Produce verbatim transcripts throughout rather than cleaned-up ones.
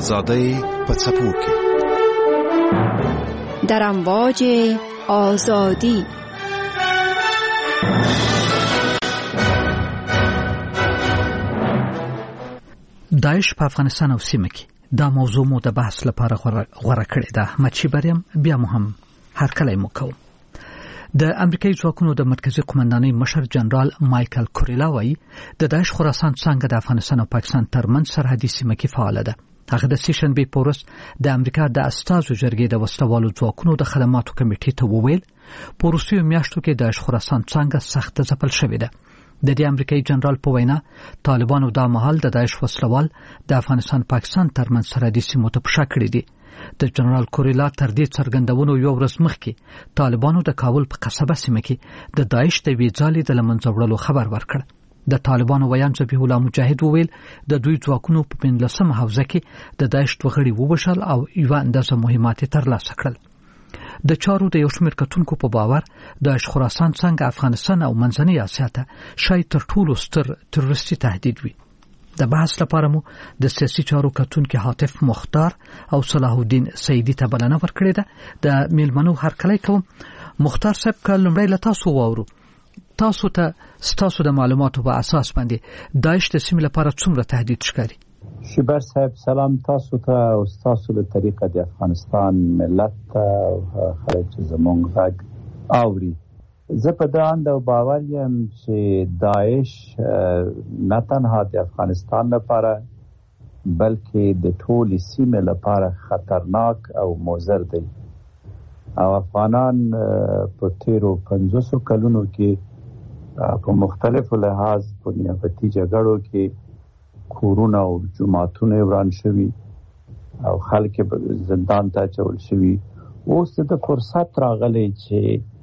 آزادی په څپو کې در امواج آزادی. داعش په افغانستان او سیمه کې دا موضوع مو د بحث لپاره غوړه کړې ده. احمد شیبریم بیا مو هم هر کله مو کوم. د امریکایي ځواکونو د مرکزی قومندانۍ مشر جنرال مایکل کوریلا وایي د داعش خراسان څنګه د افغانستان او پاکستان ترمنځ سرحدي سیمه کې فعال ده. هغه د سیشن بي پورس د امریکا د استازو جرګې د وسلوالو ځواکونو د خدماتو کمیټې ته وویل پروسیو میاشتو کې داعش خراسان څنګه سخت ځپل شوې ده. د دې امریکایي جنرال په وینا طالبانو د مهال د داعش وسلوال د افغانستان پاکستان ترمنځ سرحدي سیمو ته پښه کړې دي. د جنرال کوریلا تر دې څرګندونو یو ورځ مخکې طالبانو د کابل په قصبه سیمه کې د داعش د ویځالې د لمنځه وړلو خبر ورکړ. د طالبانو ویان ذبیح الله مجاهد وویل د دوی ځواکونو په پنځلسمه حوزه کې د داعش دوه غړي ووژل او یو اندازه مهمات ترلاسه کړل. د چارو د یو شمېر کتونکو په باور داعش خراسان څنګه افغانستان او منځنۍ اسیا ته شاید تر ټولو ستر تروریستي تهدید وي. د بحث لپاره مو د سیاسي چارو کتونکو حاتف مختار او صلاح الدین سیدی ته بلنه ورکړې ده. د میلمنو هرکلی کوم. مختار صاحب کله لمړی له تاسو واورو تاسو ته ستاسو د معلوماتو په اساس باندې داعش د سیمې لپاره څومره تهدید ښکاري؟ شیبر صاحب سلام تاسو ته او تاسو له طریقه د افغانستان ملت او خلک چې زمونږ غږ اوري. زه په دې اند او باور یم چې داعش نه تنها د افغانستان لپاره بلکې د ټولې سیمې لپاره خطرناک او مضر دی او افغانان په تیرو پنځوسو کلونو کې په مختلفو لحاظ په نیابتي جګړو کې کورونه او جماعتونه وران شوي او خلک زندان ته اچول شوي. اوس د فرصت راغلی چې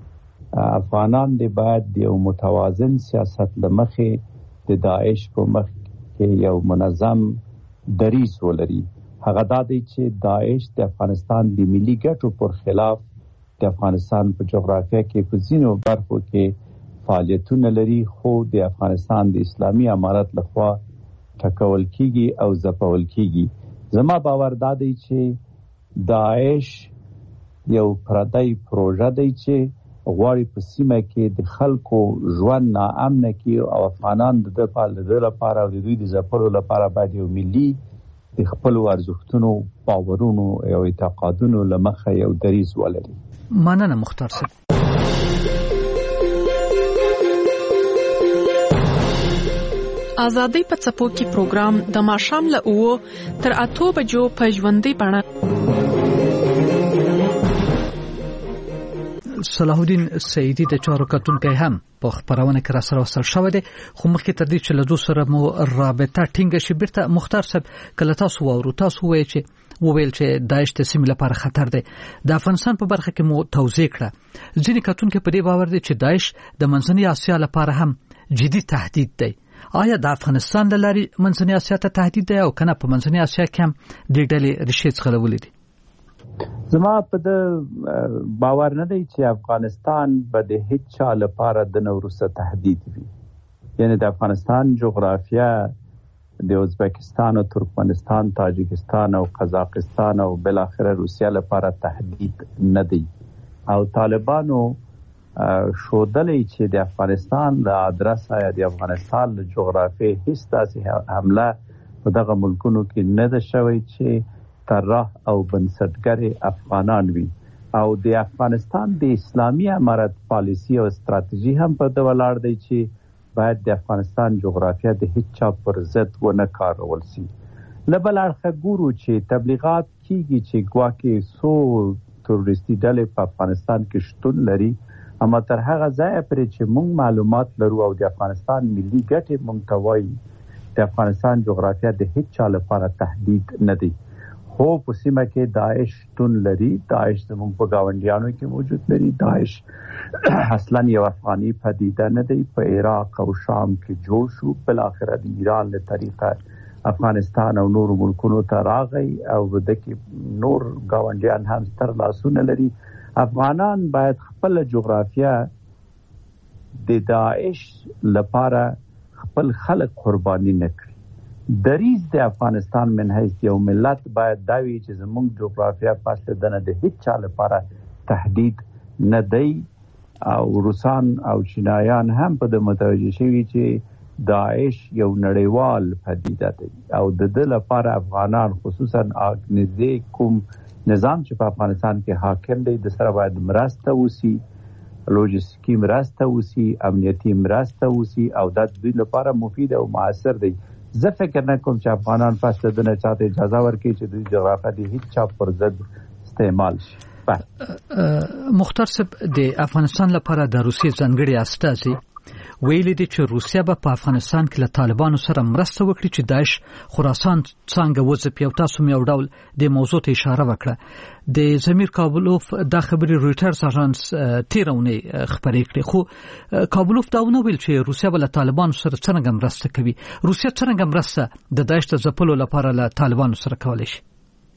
افغانان دی باید یو متوازن سیاست لمخې د داعش په مخ کې یو منظم دریځ ولري. هغه دا دی چې داعش د افغانستان د ملي ګټو پر خلاف د افغانستان په جغرافیه کې په ځینو برخو کې فعالیتونه لري خو د افغانستان د اسلامي امارت لخوا ټکول کیږي او ځپول کیږي. زما باور دا دی چې داعش یو پردی پروژه دی چې غواړي په سیمه کې د خلکو ژوند ناامن کړي او افغانان د دې لپاره او د دوی د ځپلو لپاره باید یو ملي د خپل ارزښتونو باورونو او اعتقادونو لمخه یو دریځ ولري. مننه مختار صاحب. آزادۍ په څپو کې پروګرام د ماښام له اوو تر اتو بجو په ژوندۍ بڼه. صلاح الدین سیدی د چارو کتونکو هم په خبرونه کې را سره وصل شوی دی خو مخکې تر دې چې له دوی سره مو رابطه ټینګه شي بیرته مختار صاحب کله تاسو واورو تاسو وایي چې وویل چې داعش د سیمې لپاره خطر دی. د افغانستان په برخه کې مو توضیح کړه. ځینې کتونکو په دې باور دي چې داعش د منځنۍ اسیا لپاره هم جدي تهدید دی. آیا د افغانستان د لارې منځنۍ اسیا ته تهدید دی او کنه په منځنۍ اسیا کې هم د ډلې ریښې ځغلولې دي؟ زما په د باور نه دی چې افغانستان به د هیڅ چا لپاره د نوروسه تهدید وي. یعنی د افغانستان جغرافیه د ازبکستان او ترکمنستان، تاجکستان او قزاقستان او بل اخره روسیه لپاره تهدید نه دی او طالبانو شودلې چې د افغانستان د ادرس یا د افغانستان د جغرافیې هیڅ داسې حمله په دغه ملکونو کې نه ده شوی چې طرح او بنسټګر افغانان وي او د افغانستان د اسلامي امارت پالیسی او ستراتیژي هم په د ولاړ دی چې باید د افغانستان جغرافیه د هیڅ چا پر ضد ونه کارول شي. لبل اړخه ګورو چې تبلیغات کیږي چې ګواکې سو تروریستي ډلې په افغانستان کې شتون لري اما تر هغه ځای پرې چې موږ معلومات لرو او د افغانستان ملي ګټې موږ ته وایي د افغانستان جغرافیه د هیڅ چا لپاره تهدید نه دی. خو په سیمه کې داعش شتون لري. داعش زموږ په ګاونډیانو کې موجود لري. داعش اصلا یو افغاني پدیده نه دی. په عراق او شام کې جوړ شو، بل اخر د ایران له طریقه افغانستان او نور ملکونو ته راغی او دغه نور ګاونډیان هم ستر لاسونه لري. افغانان باید خپل جغرافیه د داعش لپاره خپل خلک قرباني نه کړي. دریز د افغانستان من حیث یو ملت باید دا وي چې زموږ جغرافیه پس له دنه د هیڅ چا لپاره تهدید نه دی او روسان او چینایان هم په د متوجه شوي چې داعش یو نړیوال پدیده دی او د ده لپاره افغانان خصوصا نږدې کوم نظام چې په افغانستان کې حاکم دی د سره باید مرسته وسی، لوجستیکي مرسته وسی، امنیتي مرسته وسی او دا دوی لپاره مفید او موثر دی. زه فکر نه کوم چې افغانان پس له دنه چاته اجازه ورکړي چې دوی جغرافیه د هیڅ چا پر ضد استعمال شي. مختار صاحب د افغانستان لپاره د روسیې ځانګړي استازي ویلي دي چې روسیا به په افغانستان کې له طالبانو سره مرسته وکړي چې داعش خراسان څنګه وځپي او تاسو مې یو ډول د موضوع ته اشاره وکړه. د زمیر کابلوف دا خبرې رویټرز اژانس تېره اونۍ خپرې کړې، خو کابلوف دا ونه ویل چې روسیا به له طالبانو سره څنګه مرسته کوي. روسیا څنګه مرسته د داعش د ځپلو لپاره له طالبانو سره کولی شي؟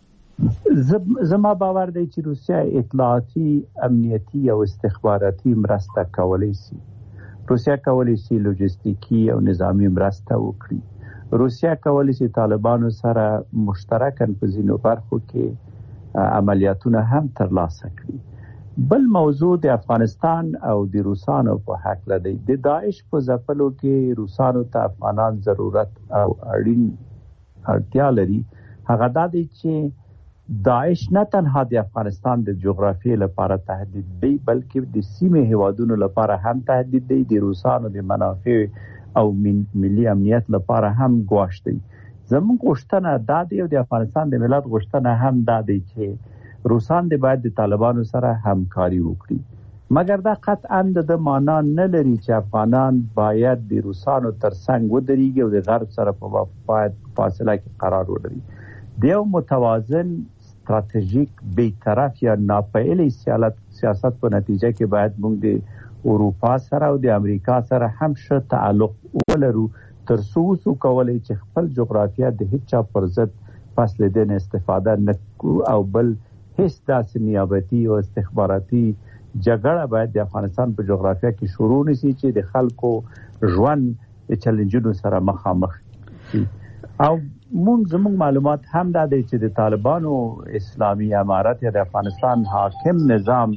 زما باور دی چې روسیا اطلاعاتي، امنیتي او استخباراتي مرسته کولی شي. روسیا کولی شي لوجستیکي او نظامی مرسته وکړي. روسیا کولی شي طالبانو سره مشترکاً په ځینو برخو کې عملیاتونه هم ترلاسه کړي. بل موضوع د افغانستان او د روسانو په حق لدی. د داعش په ځپلو کې روسانو ته افغانان ضرورت او اړین اړتیا لري. هغه دا دی چې داعش نه تنها د افغانستان د جغرافیې لپاره تهدید دی بلکې د سیمې هیوادونو لپاره هم تهدید دی. د روسانو د منافع او ملي امنیت لپاره هم ګواښ دی. زموږ غوښتنه دا دی او د افغانستان د ملت غوښتنه هم دا دی چې روسان د باید د طالبانو سره همکاري وکړي، مګر دا قطعا د معنا نه لري چې افغانان باید د روسانو ترڅنګ ودرېږي او د غرب سره په فاصله کې قرار ولري. د یو متوازن استراتیژیک بی‌طرف یا ناپایلي سیاست په نتیجه کې باید موږ د اروپا سره او د امریکا سره هم ښه تعلق ولرو تر څو وسو کولی چې خپل جغرافیه د هیڅ چا پر ضد پس له دې استفاده نه او بل هیڅ داسې نیابتي او استخباراتي جګړه باید د افغانستان په جغرافیه کې شروع نشي چې د خلکو ژوند د چیلنجونو سره مخامخ شي. او مونږ زموږ معلومات هم دا دی چې د طالبانو اسلامي امارت یا د افغانستان حاکم نظام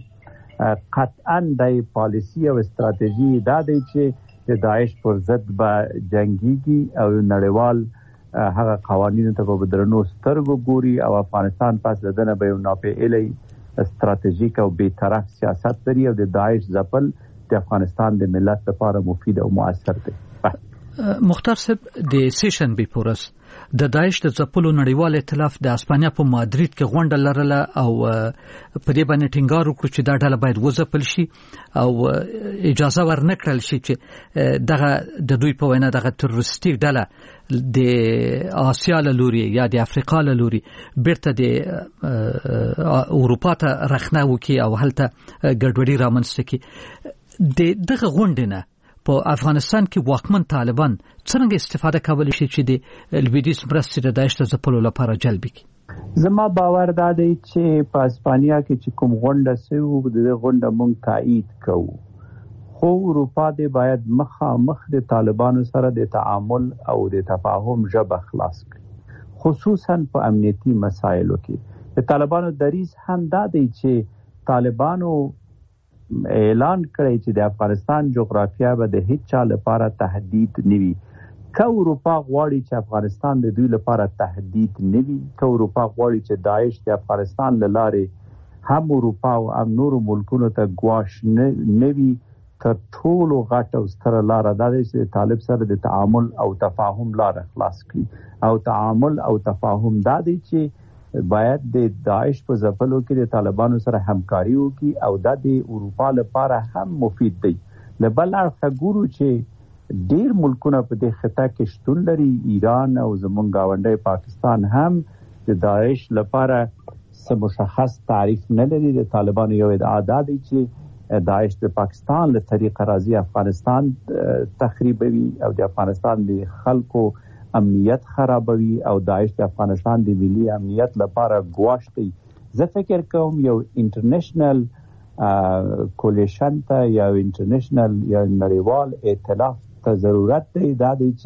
قطعا د پالیسی او استراتیژي دا دی چې د داعش پر ضد به جنگيږي او نړیوال هغه قوانینو ته په درنو سترګو ګوري او افغانستان پس دنه به یو ناپیلی استراتیژیک او بی‌طرف سیاست لري او د داعش ځپل د افغانستان د ملت لپاره مفید او موثر دی. مختار صاحب د سیشن بي پورس د داعش د ځپلو نړیوال ائتلاف د اسپانیا په مادرید کې غونډه لرله او په دې باندې ټینګار وکړ چې دا ډله باید وځپل شي او اجازه ورنکړل شي چې دغه د دوی په وینا دغه تروریستي ډله د آسیا له لوري یا د افریقا له لوري بیرته د اروپا ته رخنه وکړي او هلته ګډوډي رامنځته کړي. دغه غونډه نه په افغانستان کې واکمن طالبان څنګه استفاده کولی شي چې د لویدیځ مرستې د داعش د ځپلو لپاره جلب کړي؟ زما باور دا دی چې په اسپانیا کې چې کوم غونډه شوې د غونډه مونږ تایید کوو، خو اروپا دې باید مخامخ د طالبانو سره د تعامل او د تفاهم ژبه خلاص کړي، خصوصا په امنیتي مسایلو کې. د طالبانو دریځ هم دا دی چې طالبانو اعلان کړی چې د افغانستان جغرافیه به د هیڅ چا لپاره تهدید نه وي. که اروپا غواړي چې افغانستان د دوی لپاره تهدید نه وي، که اروپا غواړي چې داعش د افغانستان له لارې هم اروپا او هم نورو ملکونو ته ګواښ نه وي، تر ټولو غټه او ستره لاره دا دی چې د طالب سره د تعامل او تفاهم لاره خلاص کړي. او تعامل او تفاهم دا دی چې باید د داعش په ځپلو کې د طالبانو سره همکاري وکړي او دا د اروپا لپاره هم مفید دی. له بل اړخه ګورو چې ډیر ملکونه په دې خطه کې شتون لري. ایران او زمونږ ګاونډی پاکستان هم د داعش لپاره څه مشخص تعریف نه لري. د طالبانو یو ادعا دا دی چې داعش د پاکستان له طریقه راځي افغانستان تخریبوي او د افغانستان د خلکو امنیت خرابوي او داعش د افغانستان د ملي امنیت لپاره ګواښ دی. زه فکر کوم یو انټرنیشنل کولیشن ته یا انټرنیشنل یا نړیوال ائتلاف ته ضرورت دی. دا دی چې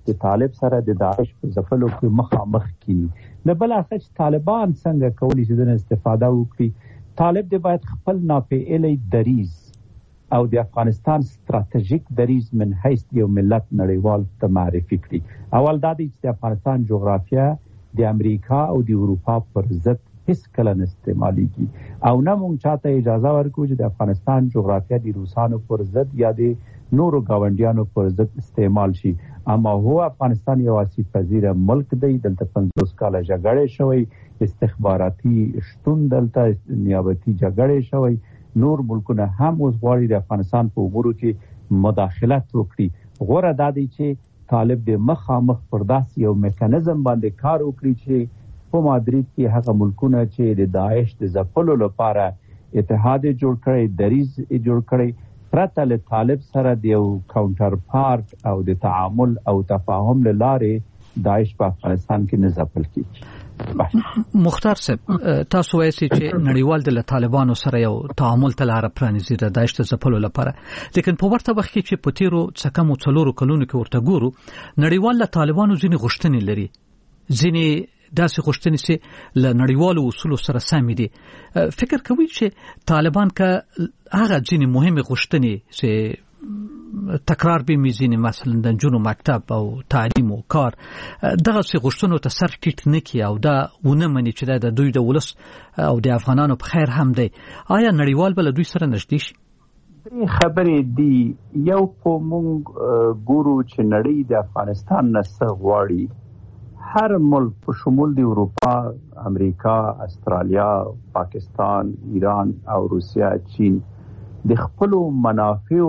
د طالب سره د داعش په ځپلو کې مخامخ کیږي. نه بل اخر طالبان څنګه کولی شي د استفاده وکړي. طالب د باید خپل ناپېیلی دریز او د افغانستان ستراتیژیک دریز من حیث یو ملت نړیوال ته معرفي کړي. اول دا دی چې د افغانستان جغرافیه د امریکا او د اروپا پر ضد هیڅ کله نه استعمالیږي او نه مونږ چاته اجازه ورکوو چې د افغانستان جغرافیه د روسانو پر ضد یا د نورو ګاونډیانو پر ضد استعمال شي. اما هو افغانستان یو آسیب پذیر ملک دی. دلته پنځوس کاله جګړې شوی، استخباراتي شتون دلته نیابتي جګړې شوی. نور ملکونه هم اوس غواړي د افغانستان په امورو کې مداخلت وکړي. غوره دا دی چې طالب د مخامخ پر داسې یو میکانیزم باندې کار وکړي چې په مادرید کې هغه ملکونه چې د داعش د ځپلو لپاره اتحاد جوړ کړی، دریز جوړ کړی، پرته له طالب سره د یو کاونټر پارت او د تعامل او تفاهم له لارې داعش په افغانستان کې نه ځپل کیږي. مختار صاحب، تاسو وایئ چې نړیوال د طالبانو سره یو تعامل ته لاره پرانیزي د داعش د ځپلو لپاره، لیکن په ورته وخت کې چې په تیرو څه کم څلورو کلونو کې ورته ګورو، نړیوال له طالبانو ځینې غوښتنې لري، ځینې داسې غوښتنې چې له نړیوالو اصولو سره سمې دي. فکر کوي چې طالبان که هغه ځینې مهمې غوښتنې چې تکرار به مې ځینې مثلا د نجونو مکتب او تعلیم او کار دغسې غوښتنو ته سر ټیټ نه کړي او دا ونه مني چې دا د دوی د ولس او د افغانانو په خیر هم دی، آیا نړیوال به له دوی سره نږدې شي؟ درې خبرې دي. یو خو موږ ګورو چې نړۍ د افغانستان نه څه غواړي. هر ملک په شمول د اروپا، امریکا، استرالیا، پاکستان، ایران او روسیا، چین د خپلو منافعو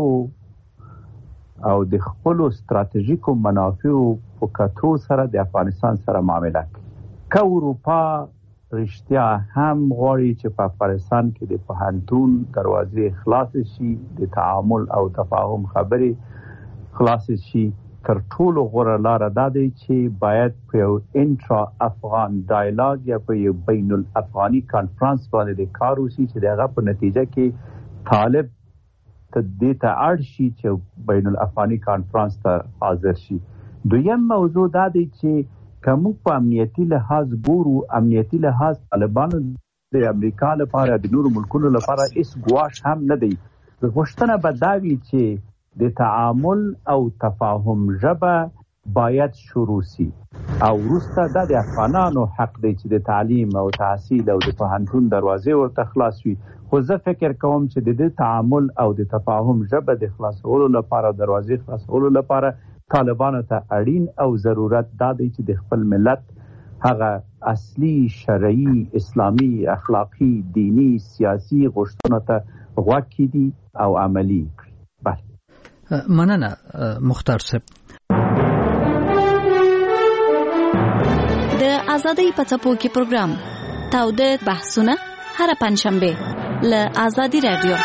او د خپلو ستراتیژیکو منافعو په کتو سره د افغانستان سره معامله کوي. که اروپا رښتیا هم غواړي چې په افغانستان کې د پوهنتون دروازې خلاص شي، د تعامل او تفاهم خبرې خلاص شي، تر ټولو غوره لاره دا دی چې باید په یو انټرا افغان ډایلاګ یا په یو بین الافغاني کانفرنس باندې د کار وشي چې د هغه په نتیجه کې طالب ته دې ته اړ شي چې بین الافغاني کانفرنس ته حاضر شي. دویم موضوع دا دی چې که موږ په امنیتي لحاظ ګورو، امنیتي لحاظ طالبانو د امریکا لپاره د نورو ملکونو لپاره هیڅ ګواښ هم نه دی. غوښتنه به دا وي چې د تعامل او تفاهم ژبه باید شروع شي او وروسته دا د افغانانو حق دی چې د تعلیم او تحصیل او د پوهنتون دروازې ورته خلاص وي. خو زه فکر کوم چې د دې تعامل او د تفاهم ژبه د خلاصولو لپاره، دروازې خلاصولو لپاره طالبانو ته اړین او ضرورت دا دی چې د خپل ملت هغه اصلي شرعي، اسلامي، اخلاقی، دینی، سیاسي غوښتنو ته غوږ کیږي او عملی کړي. مننه مختار صاحب. د ازادۍ په څپو کې پروګرام تاوده بحثونه هر پنځشنبه له ازادي رادیو.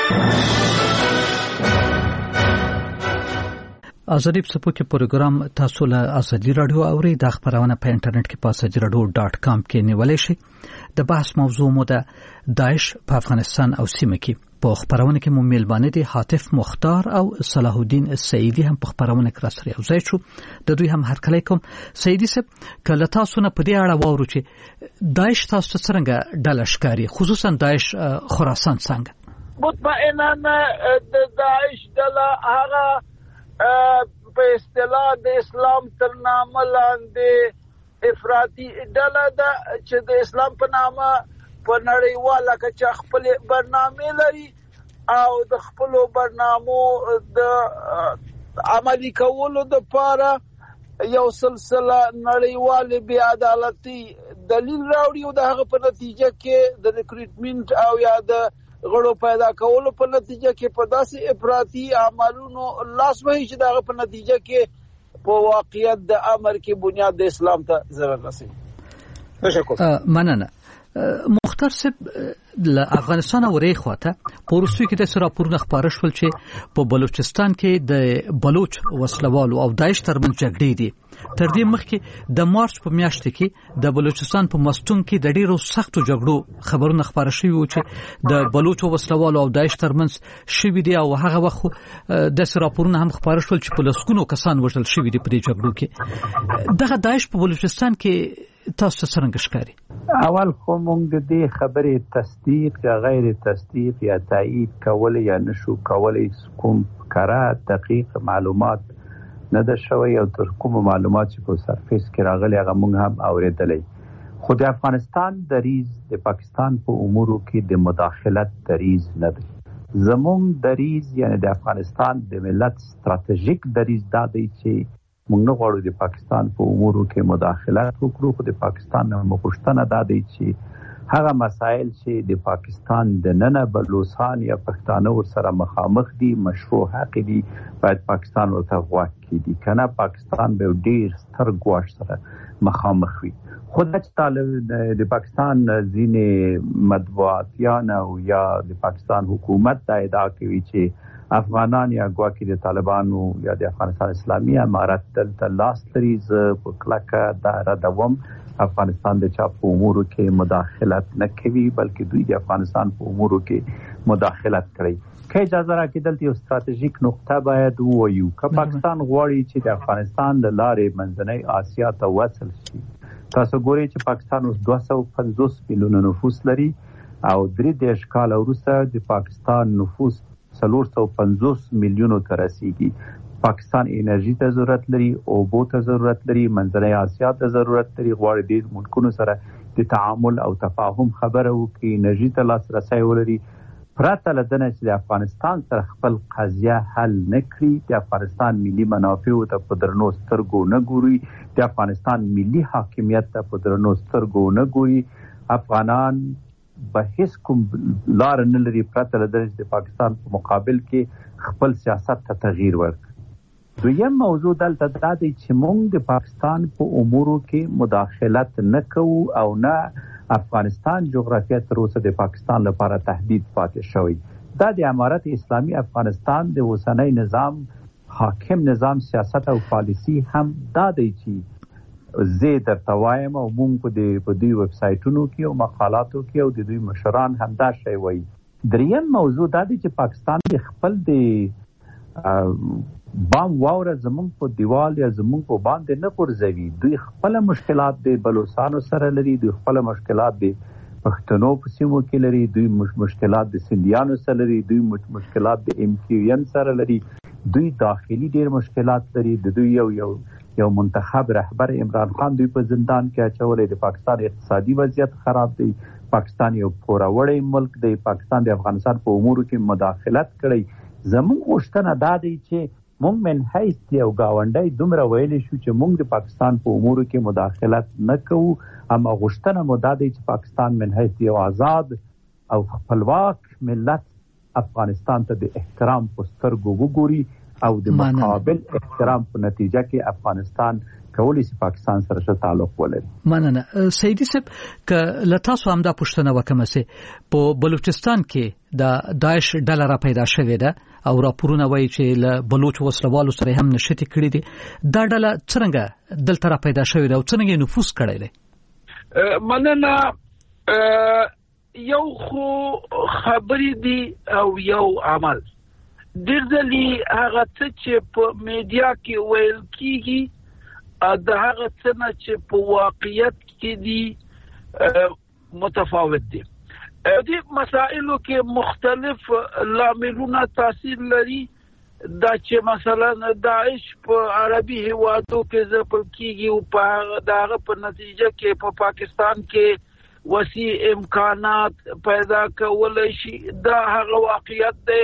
ازادي په څپو کې پروګرام تاسو له ازادي رادیو اوري. د خبرونه په انټرنیټ کې په ازادي رادیو ډاټ کام کې نیولای شئ. د بحث موضوع مو د داعش په افغانستان او سیمه کې. په خبرونه کې مو میلمانه دي حاتف مختار او صلاح الدین سعیدی هم په خبرونه کې راسره یو ځای شو. د دوی هم هرکلی کوم. سعیدی صاحب، کله تاسو نه په دې اړه واورو چې داعش تاسو ته څنګه ډله ښکاري، خصوصا داعش خراسان څنګه؟ مطمئنانه د داعش ډله هغه په اصطلاح د اسلام تر نامه لاندې افراطي ډله ده چې د اسلام په نامه په نړیواله کچه خپل برنامه لري او د خپل برنامو د عملی کولو د لپاره یو سلسله نړیواله بی عدالتي دلیل راوړي او د هغه په نتیجه کې د ریکروټمنټ او یا د غړو پیدا کولو په نتیجه کې په داسې افراطي عملونو لاس وهي چې د هغه په نتیجه کې په واقعیت د امر کې بنیاد د اسلام ته ضرر رسوي. تشکر. مننه. مختار صاحب، له افغانستان اورې خواته په روسیې کې د راپورونه خبره شول چې په بلوچستان کې د بلوچ وسلوالو او داعش ترمنځ جګړې دي. تر دې مخکې د مارچ په میاشت کې د بلوچستان په مستون کې د ډیرو سختو جګړو خبرونه خبره شوي وو چې د بلوچو وسلوالو او داعش ترمنځ شوي دي او هغه وخت د راپورونه هم خبره شول چې په لسګونو کسان وژل شوي دي په دې جګړو کې. دغه داعش په بلوچستان کې تاسو څنګه ښکاري؟ اول خو موږ د دې خبرې تصدیق یا غیر تصدیق یا تایید کول یا نشو کولای کوم کارا دقیق معلومات نه ده شوی او تر کوم معلومات چې په سرفیس کې راغلي هغه موږ هم اورېدلې. خو د افغانستان دریځ د پاکستان په امورو کې د مداخلت دریځ نه دی. زموږ دریځ یعنی د افغانستان د ملت ستراتیژیک دریځ دا دی چې موږ نه غواړو د پاکستان په امورو کې مداخلت وکړو، خو د پاکستان نه مغوښتنه دا دی چې هغه مسایل چې د پاکستان د ننه بلوچستان یا پښتانه ورسره مخامخ دي، مشروع حق دي، باید پاکستان ورته غوږ کړي. کنه پاکستان به ډیر ستر ګواښ سره مخامخ وي. خو د طالب د پاکستان ځینې مطبوعاتیان او یا د پاکستان حکومت دا ادعا کوي چې افغانان یا ګواکې د طالبانو یا د افغانستان اسلامي امارت دلته لاس لري. زه په کلکه دا ردوم. افغانستان د چا په امورو کې مداخلت نه کوي، بلکې دوی د افغانستان په امورو کې مداخلت کوي. که اجازه راکړئ دلته یو ستراتیژیک نقطه باید ووایو. که پاکستان غواړي چې د افغانستان له لارې منځنۍ اسیا ته وصل شي، تاسو ګورئ چې پاکستان اوس دوه سوه پنځوس میلیونه نفوس لري او درې دېرش کاله وروسته د پاکستان نفوس څلور سوه پنځوس میلیونو ته رسیږي. پاکستان انرژي ته ضرورت لري، اوبو ته ضرورت لري، منځنۍ اسیا ته ضرورت لري. غواړي د ملکونو سره د تعامل او تفاهم خبره وکړي، انرژي ته لاسرسی ولري. پرته له دې چې د افغانستان سره خپل قضیه حل نه کړي، د افغانستان ملي منافعو ته په درنو سترګو نه ګوري، د افغانستان ملي حاکمیت ته په درنو سترګو نه ګوري، افغانان به هیڅ کوم لار نه لري پرته له دې چې د پاکستان په مقابل کې خپل سیاست ته تغییر ورکړي. دویم موضوع دلته دا دی چې موږ د پاکستان په امورو کې مداخلت نه کوو او نه افغانستان جغرافیه تر اوسه د پاکستان لپاره تهدید پاتې شوی. دا د امارت اسلامي افغانستان د اوسنۍ نظام حاکم نظام سیاست او پالیسی هم دا دی چې زه درته وایم او موږ په دوی ویب سایټونو کې او مقالاتو کې او د دوی مشران هم دا شی وایي. دریم موضوع دا دی چې پاکستان د خپل د بام واوره زمونږ په دیوال یا زمونږ په باندې نه غورځوي. دوی خپل مشکلات د بلوچستانو سره لري، دوی خپل مشکلات د پښتنو په سیمو کې لري، دوی مشکلات د سندیانو سره لري، دوی مشکلات د ایم کیو ایم سره لري، دوی داخلي ډیر مشکلات لري. د دوی یو یو یو منتخب رهبر عمران خان دوی په زندان کې اچولې. د پاکستان اقتصادي وضعیت خراب دی، پاکستان یو پوروړی ملک دی، پاکستان د افغانستان په امورو کې مداخلت کړی. زموږ غوښتنه دا دی چې موږ من حیث یو گاونډی دومره ویلی شو چې موږ د پاکستان په امورو کې مداخلت نه کوو، اما غوښتنه مو دا دی چې پاکستان من حیث یو آزاد او خپلواک ملت افغانستان ته د احترام په سترګو وګوري او د مقابل احترام په نتیجه کې افغانستان کولی شي پاکستان سره ښه تعلق ولري. مننه. سیدی صاحب که له تاسو هم دا پوښتنه وکړم چې په بلوچستان کې د داعش ډله را پیدا شوې ده او راپورونه وایي چې له بلوچ وسلوالو سره هم نشتی کړي دي. دا ډله څنګه دلته را پیدا شوې ده او څنګه نفوذ کړی دی؟ مننه. یو خو خبرې دي او یو عمل. ډېر ځلې هغه څه چې په میډیا کې ویل کېږي د هغه څه نه چې په واقعیت کې دي متفاوت دي. دې مسائلو کې مختلف لاملونه تاثیر لري. دا چې مثلا داعش په عربي هیوادو کې ځپل کېږي او په دغه په نتیجه کې په پاکستان کې وسیع امکانات پیدا کولای شي. دا هغه واقعیت دی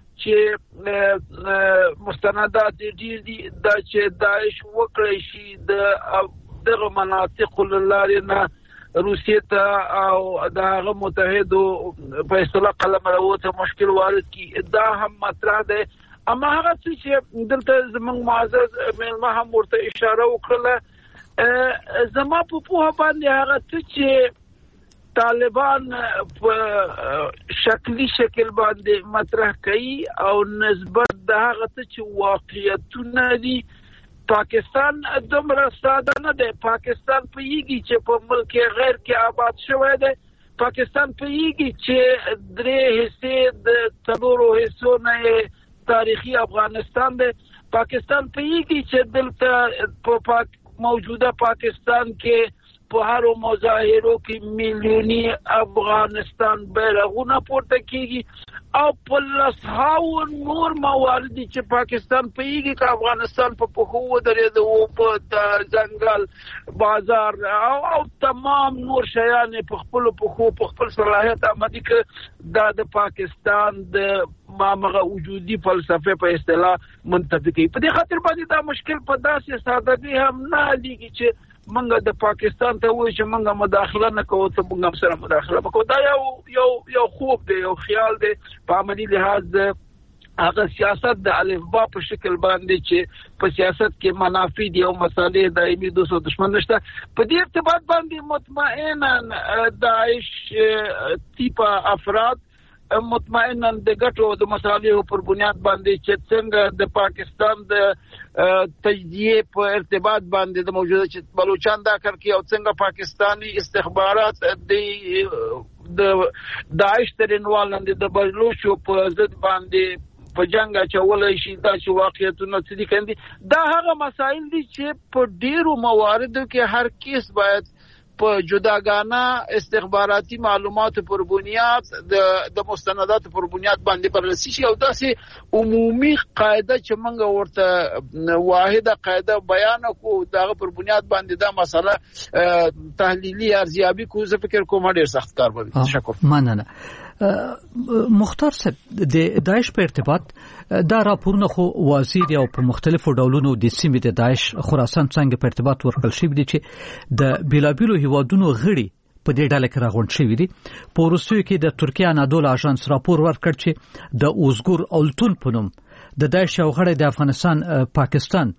چې مستندات ډیر دي. دا چې داعش وکړي شي د دغه مناطق لارې نه روسیې ته او دغه متحدو په اصطلاح قلم راوته مشکل وارد کی. دا هم مطرح دی. اما هغه چې دلته زموږ معزز مېلمه هم ورته اشاره وکړه، زما په پوهه باندې هغه چې طالبان په شکلی شکل باندې مطرح کوي او نسبت د هغه څه چې واقعیتونه دي پاکستان دومره ساده نه دی. پاکستان پوهیږي چې په ملک غیر کې آباد شوی دی. پاکستان پوهیږي چې درې حصې د څلورو حصو نه تاریخي افغانستان دی. پاکستان پوهیږي چې دلته په پاک موجوده پاکستان کې په هر مظاهرو کې میلیوني افغانستان بیرغونه پورته کیږي او په لسهاو نور موارد چې پاکستان پوهیږي چې افغانستان په پخو ودرېده او په ځنګل بازار او, او تمام نور شیان په خپل پخو په خپل صلاحیت آمدي کې دا د پاکستان د مامغه وجودي فلسفه په اصطلاح منتفي کوي. په دې خاطر باندې دا مشکل په داسې سادهګي هم نه لګي چې منګه د پاکستان ته وایي چې منګه مداخله نه کوو ته موږ سره مداخله وکړو. دا یو یو یو خوب دی، یو خیال دی. په عملي لحاظ هغه سیاست د الفبا په شکل باندې چې په سیاست کې منافع دي او مسالې دایمي دوست او دشمن نشته. په دې ارتباط باندې مطمئنا داعش تیپا افراد مطمئنا د ګټو د مصالحو پر بنیاد باندې چې څنګه د پاکستان د تجزیه په ارتباط باندې د موجوده چې بلوچستان دا کار کوي او څنګه پاکستانی استخبارات د د داعش ترنوال د بلوچو په ضد باندې په جنگ اچولای شي دا چې واقعیتونه څه دي کندي. دا هغه مسائل دي چې په ډیرو مواردو کې هر کیس باید په جداګانه استخباراتي معلوماتو پر بنیاد د د مستنداتو پر بنیاد باندې بررسي شي او داسې عمومي قاعده چې موږ ورته واحده قاعده بیان کو دغه پر بنیاد باندې دا مسله تحلیلي ارزیابي کو زه فکر کوم ډیر سخت کار به تشکر. مننه. مختار صاحب د داعش په ارتباط دا راپورونه خو وزیر او په مختلفو ډولونو د سیمې د داعش خراسان څنګه په ارتباط ورکړل شوی دي چې د بیلابیلو هیوادونو غړي په دې ډله کې راغونډ شوی دي. په روسیې کې د ترکیه انادول اژانس راپور ورکړ چې د اوزګور اولتون په نوم د داعش یو غړی د افغانستان پاکستان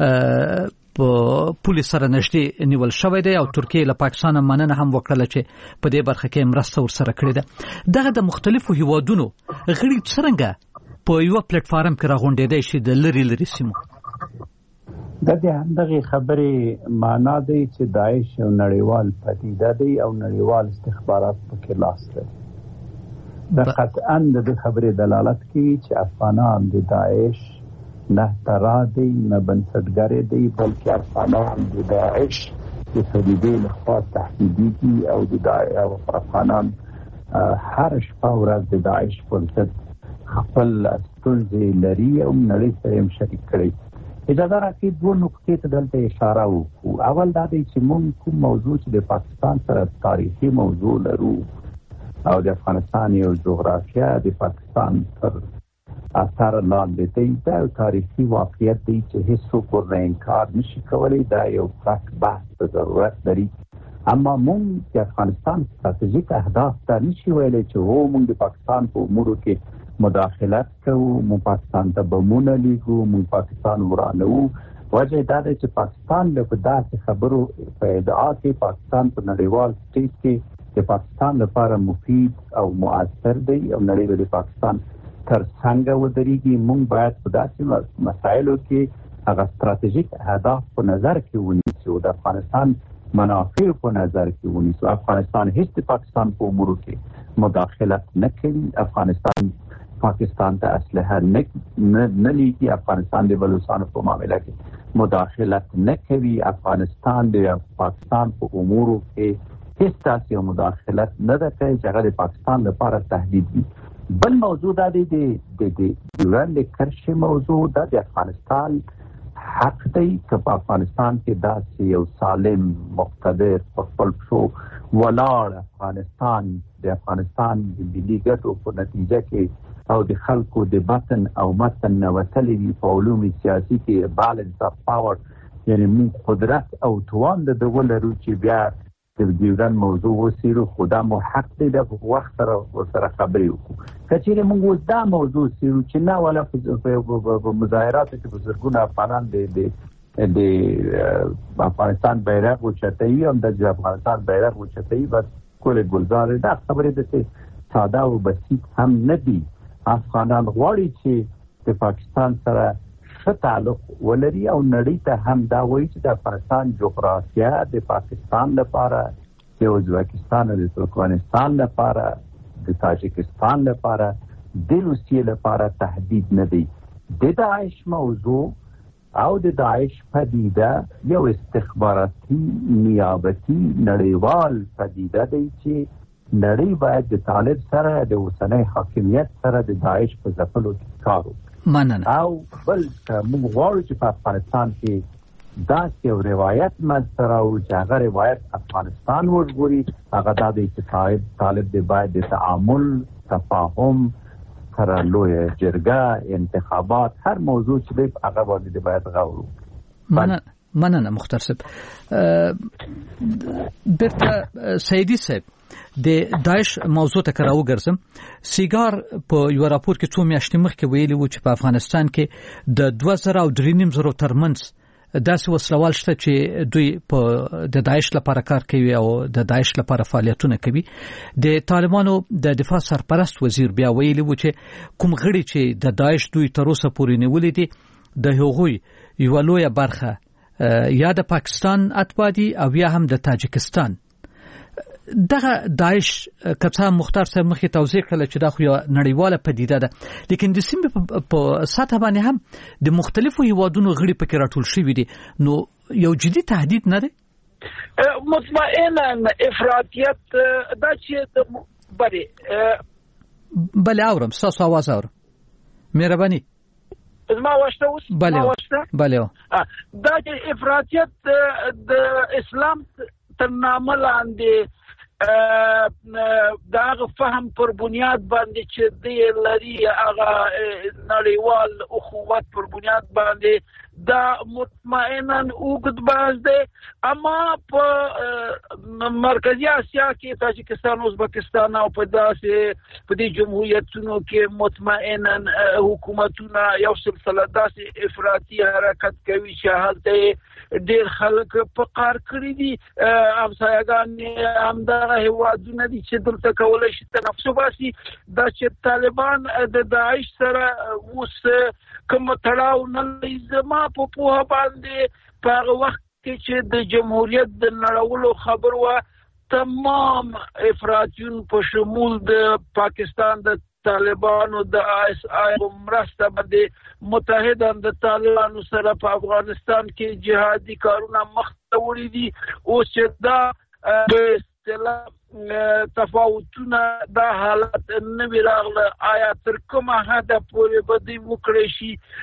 په پولیس سره نږدې نیول شوی دی او ترکیه له پاکستان مننه هم وکړه چې په دې برخه کې مرسته ورسره کړې ده. دغه د مختلفو هیوادونو غړي څنګه په یو پلیټ فارم کې راغونډېدای شي د لری لری سیمو؟ د دې همدغه خبرې معنا دی چې داعش یو نړیوال پدیده دی او نړیوال استخبارات پکې لاس لري. د قطعاً د دې خبرې دلالت کوي چې افغانان د داعش نه ترادی نه بنسټګر دی بلکې افغانان د داعش د صلیبي لخوا تهدیدي او د افغانان هر شپه ورځ د داعش پر ضد خپل ستونزې لري او نړۍ سره شریک کړي. اجازه راکړئ دوه نقطې ته دلته اشاره وکړو. اول دا دی چې موږ کوم موضوع چې د پاکستان سره تاریخي موضوع لرو او د افغانستان یو جغرافیه د پاکستان تر اثر لاندې دی، دا تاریخي واقعیت دی چې هیڅوک ورنه انکار نشي کولی. دا یو پاک بحث ته ضرورت لري. اما موږ د افغانستان ستراتیژیک اهداف ته نشي ویلی چې هو موږ د پاکستان په امورو کې مداخلت کوو، موږ پاکستان ته بمونه لیږو، موږ پاکستان ورانوو. وجه دا دی چې پاکستان له داسې خبرو په ادعا کې پاکستان په نړیوال سټیج کې د پاکستان لپاره مفید او مؤثر دی او نړۍ د پاکستان تر څنګه ودرېږي. موږ باید په داسې مسایلو کې هغه ستراتیژیک اهداف په نظر کې ونیسو، د افغانستان منافع په نظر کې ونیسو. افغانستان هیڅ د پاکستان په امورو کې مداخلت نه کوي. افغانستان پاکستان ته اسلحه نه نه لیږي. افغانستان د بلوچستان په معاملې کې مداخلت نه کوي. افغانستان د پاکستان په امورو کې هیڅ داسې مداخلت نه ده کوي چې هغه د پاکستان لپاره تهدید وي. بل موضوع دا دی د د ډیورنډ کرښې موضوع. دا د افغانستان حق دی چې په افغانستان کې داسې یو سالم مقتدر په خپل پښو ولاړ افغانستان د افغانستان د ملي ګټو په نتیجه کې او د خلکو د باطن او متن نوتلې وي په علوم سیاسي کې بالانس اف پاور، یعنی موږ قدرت او توان د دغه لرو چې بیا د ډیورنډ موضوع وسیرو. خدا مو حق دی د وخت سره ورسره خبرې وکړو. کچېرې موږ اوس دا موضوع سیرو چې نه ولا په مظاهراتو کې بزرګونه افغانان د د افغانستان بیرغ اوچتوي او د افغانستان بیرغ اوچتوي بس کول ګلزار. دا خبرې د ساده او بسیط هم نه دي. افغانان غواړي چې د پاکستان سره ښه تعلق ولري او نړۍ ته هم دا وایي چې د افغانستان جغرافیه د پاکستان لپاره د ازبکستان او د ترکمنستان لپاره د تاجکستان لپاره د روسیې لپاره تهدید نه دی. د داعش موضوع او د داعش پدیده یو استخباراتي نیابتي نړیوال پدیده دی چې نړۍ باید د طالب سره د اوسنۍ حاکمیت سره د داعش په ځپلو کې کار وکړي. مننه. او بل موږ غواړو چې په افغانستان کې داسې یو روایت منځته راوړو چې هغه روایت افغانستان وژغوري. هغه دا دی چې طالب دی باید د تعامل، تفاهم سره لویه جرګه، انتخابات، هر موضوع چې دی هغه باندې باید غور وکړي. مننه مننه مختار صاحب. بیرته سیدی صاحب د داعش موضوع ته راو ګرځم. سیګار په یو راپور کې څو میاشتې مخکې ویلي و چې په افغانستان کې د دوه زره او درې نیم زره ترمنځ داسې وسلوال شته چې دوی په د داعش لپاره کار کوي او د داعش لپاره فعالیتونه کوي. د طالبانو د دفاع سرپرست وزیر بیا ویلي و چې کوم غړي چې د داعش دوی تر اوسه پورې نیولې دي د هغوی یو لویه برخه یا د پاکستان اتباع دي او یا هم د تاجکستان. دغه داعش کڅا مختار صاحب مخې توضیح کړل چې دا خو یو نړیواله پدیده ده، لیکن د سیمې په سطح باندې هم د مختلفو هیوادونو غړي پکې راټول شوي دي. نو یو جدي تهدید نه دی؟ مطمئنا افراطیت دا چې بله بله اورم ستاسو آواز اورم. مهرباني زما واشته اوس بله بله دا چې افراطیت د اسلام تر نامه لاندې دا هغه فهم پر بنیاد باندې چې دی لري هغه نړیوال اخوت پر بنیاد باندې دا مطمئنا اوږد باز دی. اما په مرکزی اسیا کې تاجکستان، ازبکستان او په داسې په دې جمهوریتونو کې مطمئنا حکومتونه یو سلسله داسې افراطي حرکت کوي چې هلته ډېر خلک په قار کړي دي. همسایګان همدغه هیوادونه دي چې دلته کولی شي تنفس وباسي. دا چې طالبان د داعش سره اوس کوم تړاو نه لري، زما په پوهه باندې په هغه وخت کې چې د جمهوریت د نړولو خبر و، تمام افراطیون په شمول د پاکستان د طالبانو د آیس آی مرسته باندې متحدان د طالبانو سره په افغانستان کې جهادي کارونه مخ ته وړي دي. اوس چې دا په اصطلاح تفاوتونه دا حالت نوی راغله، آیا تر کومه حده پورې به دوی وکړی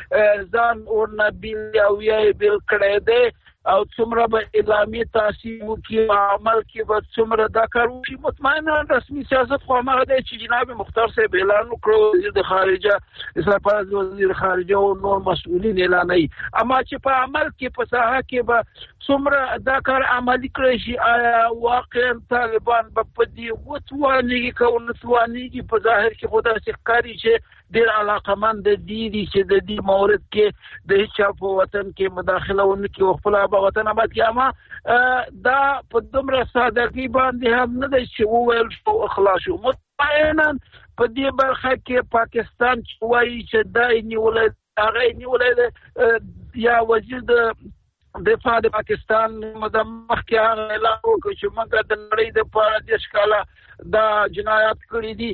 شي ځان ورنه بیل او یا یې بیل کړی دی او څومره به اعلامي تاثیر وکړي، عمل کې به څومره دا کار وشي. مطمئنا رسمي سیاست خو هماغه دی چې جناب مختار صاحب اعلان وکړو، وزیر د خارجه اسلام پرست وزیر خارجه او نور مسؤلین اعلانوي. اما چې په عمل کې په ساحه کې به څومره دا کار عملي کړی شي، آیا واقعا طالبان به په دې وتوانېږي که ونه توانېږي؟ په ظاهر کې خو داسې ښکاري چې ډېر علاقمند دي دي چې د دې مورد کې د هیچا په وطن کې مداخله ونه کړي او خپل آبا وطن آباد کړي. اما دا په دومره سادګۍ باندې هم نه دی چې وویل شو اخلاص شو. مطمئنا په دې برخه کې پاکستان چې وایي چې دا یې نیولی هغه یې نیولی یا وزیر د دفاع د پاکستان د مخکې هغه اعلان وکړ چې موږ د نړۍ دپاره دېرش کاله دا جنایات کړي دي.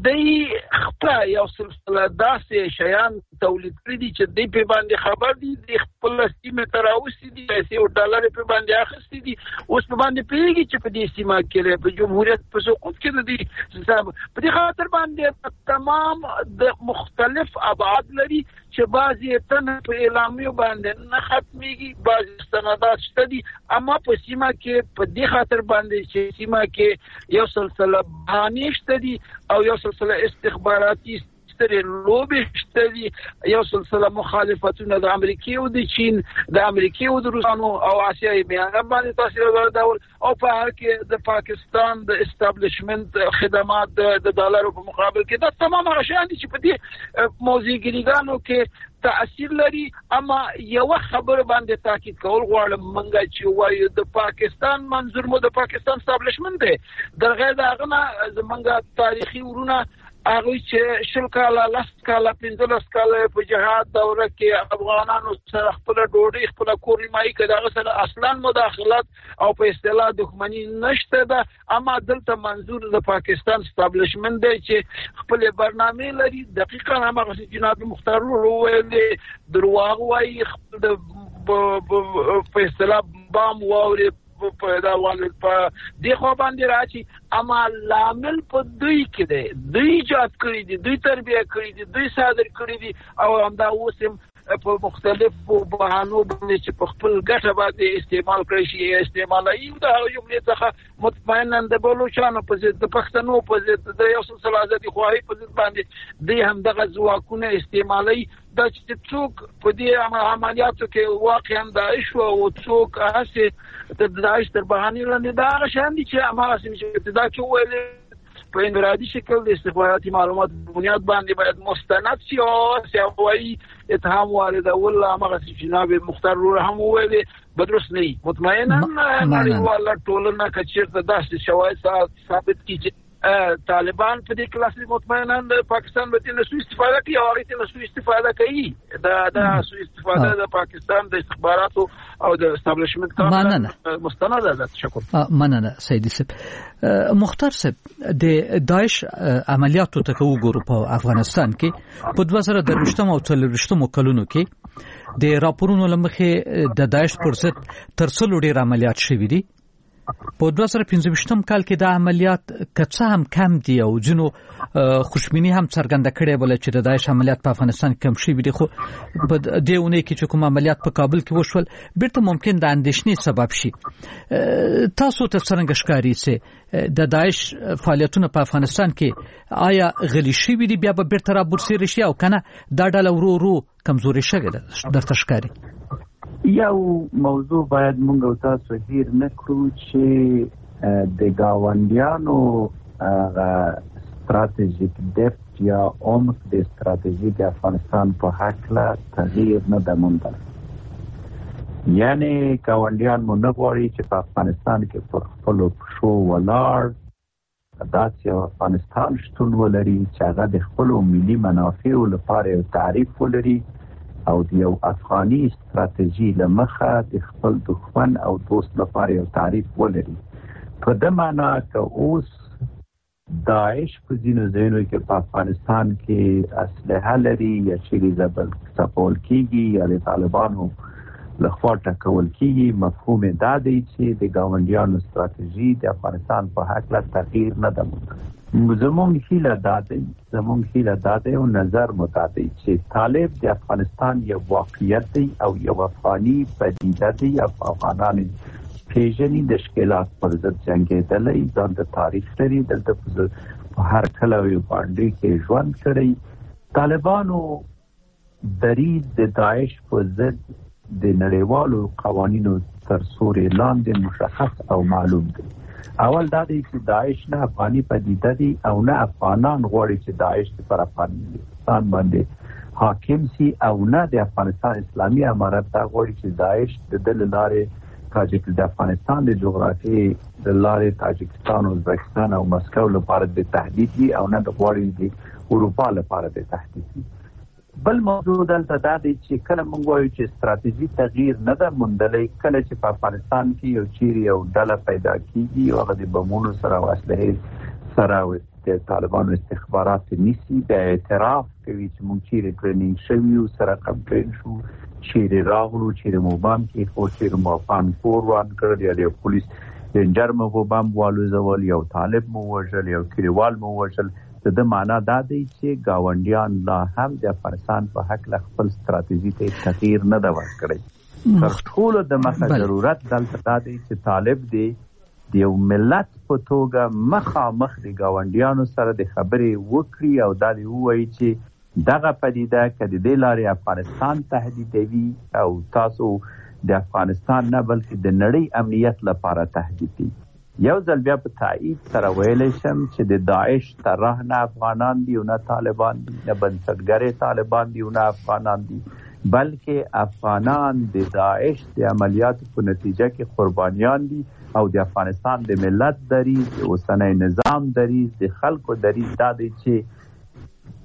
دوی خپله یو سلسله داسې شیان تولید کړي دي چې دوی پرې باندې خبر دي، دوی خپله سیمې ته راوستي دي، پیسې او ډالر یې پرې باندې اخیستي دي. اوس په باندې پوهېږي چې په دې سیمه کې په جمهوریت په سقوط کې د دې په دې خاطر باندې تمام د مختلف ابعاد لري چې بعضې تنه په اعلامیو باندې نه ختمېږي، بعضې استنادات شته دي. اما په سیمه کې په دې خاطر باندې چې سیمه کې یو سلسله بهانې شته دي او یو سلسله استخباراتي سترې لوبې شته دي، یو سلسله مخالفتونه د امریکې او د چین، د امریکې او د روسانو او آسیایي بیانه باندې تاثیر ورکول او په هغه کې د پاکستان د استابلیشمنت خدمات د ډالرو په مقابل کې دا تمام هغه شیان دي چې په دې موضوعګریګانو کې تأثیر لري. اما یو خبر باندې تاکید کول غواړم، منګه چې وایي د پاکستان منظور مو د پاکستان استابلیشمنت دی، در غیر دغه نه زمونږ تاریخي ورونه هغه چې شل کاله لاس کاله پنځلس کاله په جهاد دوره کې افغانانو سره خپل ډوډۍ خپل کورنۍ کې دغه سره اصلا مداخلت او په اصطلاح دښمنی نشته ده. اما دلته منظور د پاکستان استابلیشمنت دی چې خپل برنامه لري. دقیقاً هغه چې جناب مختار وویل درواغ وایي، خپل په اصطلاح بام واوري په دا والد په دی خو باندې راځي. اما لامل په دوی کې دی، دوی ایجاد کړی دي، دوی تربیه کړی دي، دوی صادر کړی دي او همدا اوس هم په مختلفو بهانو باندې چې په خپل ګټه باندې استعمال کړی شي استعمالوي. دا جملې څخه مطمئنا د بلوچستان په ضد، د پښتنو په ضد، د یو څه سلازتي خواهی په ضد باندې دوی هم دغه ځواکونه استعمالوي. دا چې څوک په دې عملیاتو کې واقعا داعش او څوک هسه د داعش تر بهانې لاندې دا شان دي چې هغه چې ابتدا کې ویل په انفرادي شکل د استخباراتي معلومات په بنیاد باندې باید مستند شي او سیاوي اتهام وارد اول هغه چې جناب مختار هم ویل بدرس نه مطمئنا نړیواله ټولنه کچیرته داسې شواهد ثابت کیږي طالبان په دې کلاس مطمئنا د پاکستان به نه سوء استفاده کوي او هغه نه سوء استفاده کوي. دا د سوء استفاده د پاکستان د استخباراتو او د استابلیشمنت کار مستند ده. تشکر. مننه سیدی صاحب. مختار صاحب، د داعش عملیاتو ته وګورو په افغانستان کې په دوه زره درویشتم او څلورویشتم کلونو کې د راپورونو لمخې د داعش پر ضد تر څلور ډیر عملیات شوي دي. په دوه زره پنځه کال کې د عملیات کڅه هم کم دي او جنو خوشبینی هم څرګنده کړې بل چې د داعش عملیات په افغانستان کې کم شوي دي. خو په دې ونه کې چې کوم عملیات په کابل کې وشول بیرته ممکن د اندېښنې سبب شي. تاسو ته څنګه ښکاري چې د داعش فعالیتونه په افغانستان کې آیا غلي شوي دي بیا به بیرته رابرسېره شي او کنه دا ډله ورو ورو کمزوري شوې ده درته ښکاري؟ یو موضوع باید مونږ او تاسو هیر نه کړو چې د گاونډیانو استراتیژیک ډیپت یا عمق د استراتیژي د افغانستان په حق لا تغییر نه ده موندل. یعنی گاونډیان مو نه غواړي چې په افغانستان کې پر خپلو پښو ولاړ داسې افغانستان شتون ولري چې هغه د خپلو ملي منافعو لپاره یو تعریف ولري او د یو افغاني استراتیژي لمخه د خپل دښمن او دوست لپاره یو تعریف ولري. په دې معنی چې اوس داعش په ځینو ځایونو کې په افغانستان کې اسلحه لري یا چې زبل څپول کیږي یا د طالبانو لخوا ټکول کیږي، مفهوم دا دی چې د ګاونډیانو استراتیژي د افغانستان په حق لا تغییر نه ده. زمونږ هیله دا دی زمونږ هیله دا دی او نظر مو دا دی چې طالب د افغانستان یو واقعیت دی او یو افغاني پدیده دی. افغانان پیژني د ښکېلات پر ضد جنګېدلی، ځان د تاریخ لري، دلته په هر کلوي باندې کې ژوند کړی. طالبانو دریځ د داعش په ضد د نړیوالو قوانینو تر سوري لاندې مشخص او معلوم دی. اول دا دی چې داعش نه افغاني پدیده دی او نه افغانان غواړي چې داعش پر افغانستان باندې حاکم سي او نه د افغانستان اسلامي امارت دا غواړي چې داعش د دل لارې تاجک د افغانستان د جغرافي د لارې تاجکستان او ازبکستان او مسکو لپاره د تهدید دي او نه د غواړي د اروپا لپاره د تهدید دي. بل موضوع دلته دا دی چې کله موږ وایو چې استراتیژي تغییر نه ده موندلی، کله چې په افغانستان کې یو چیرې یو ډله پیدا کیږي او هغه د بمونو سره او اسلحې سره د طالبانو استخبارات نیسي، د اعتراف کوي چې موږ چیرې ټریننګ شوي یو سره کمپین شو، چیرې راغلو، چیرې مو بام کې خو چیرې مو افغان کور وان کړل یا د پولیس رینجر مو بام والوزول، یو طالب مو وژل، یو کلیوال مو وژل. د دې معنا دا دی چې گاونډیان لا هم د افغانستان په حق له خپل ستراتیژي ته تغییر نه دا ورکړي. تر ټولو د مخه ضرورت دلته دا دی چې طالب دی د یو ملت په توګه مخامخ د گاونډیانو سره د خبرې وکړي او دا دی وایي چې دغه پدیده که د دې لارې افغانستان تهدیدوي او تاسو د افغانستان نه بلکې د نړۍ امنیت لپاره تهدید دي. یو ځل بیا په تایید سره ویلی شم چې د داعش طرح نه افغانان دي او نه طالبان دي، نه بنسټګرې طالبان دي او نه افغانان دي، بلکې افغانان د داعش د عملیاتو په نتیجه کې قربانیان دي او د افغانستان د ملت دریځ، د اوسنی نظام دریځ، د خلکو دریځ دا دی چې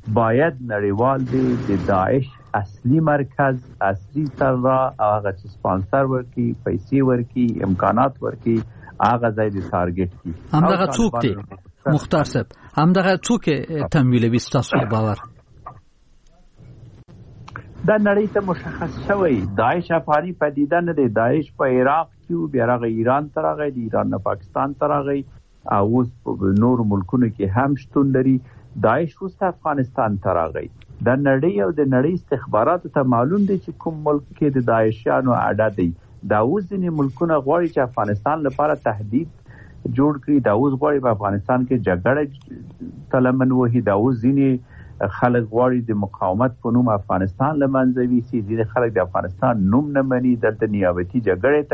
باید نړیوال دی د داعش اصلي مرکز اصلي سرا هغه چې سپانسر ورکي پیسې ورکي امکانات ورکي هغه ځای د ټارګټ کی همدغه څوک دی مختار صاحب همدغه څوک تمویلوي ستاسو باور دا نړۍ ته مشخص شوی داعش افغاني پدیده نه دی داعش په عراق کې بیا راغی ایران ته راغی د ایران نه پاکستان ته راغی او اوس په نور ملکونو کې هم شتون لري داعش اوس افغانستان ته راغی د نړۍ او د نړۍ استخباراتو ته معلوم دی چې کوم ملک کې د داعشیانو اډه دی دا اوس ځینې ملکونه غواړي چې افغانستان لپاره تهدید جوړ کړي دا اوس غواړي په افغانستان کې جګړه تلمن وهي دا اوس ځینې خلک غواړي د مقاومت په نوم افغانستان له منځه ویسي ځینې خلک د افغانستان نوم نه مني دلته نیابتي جګړې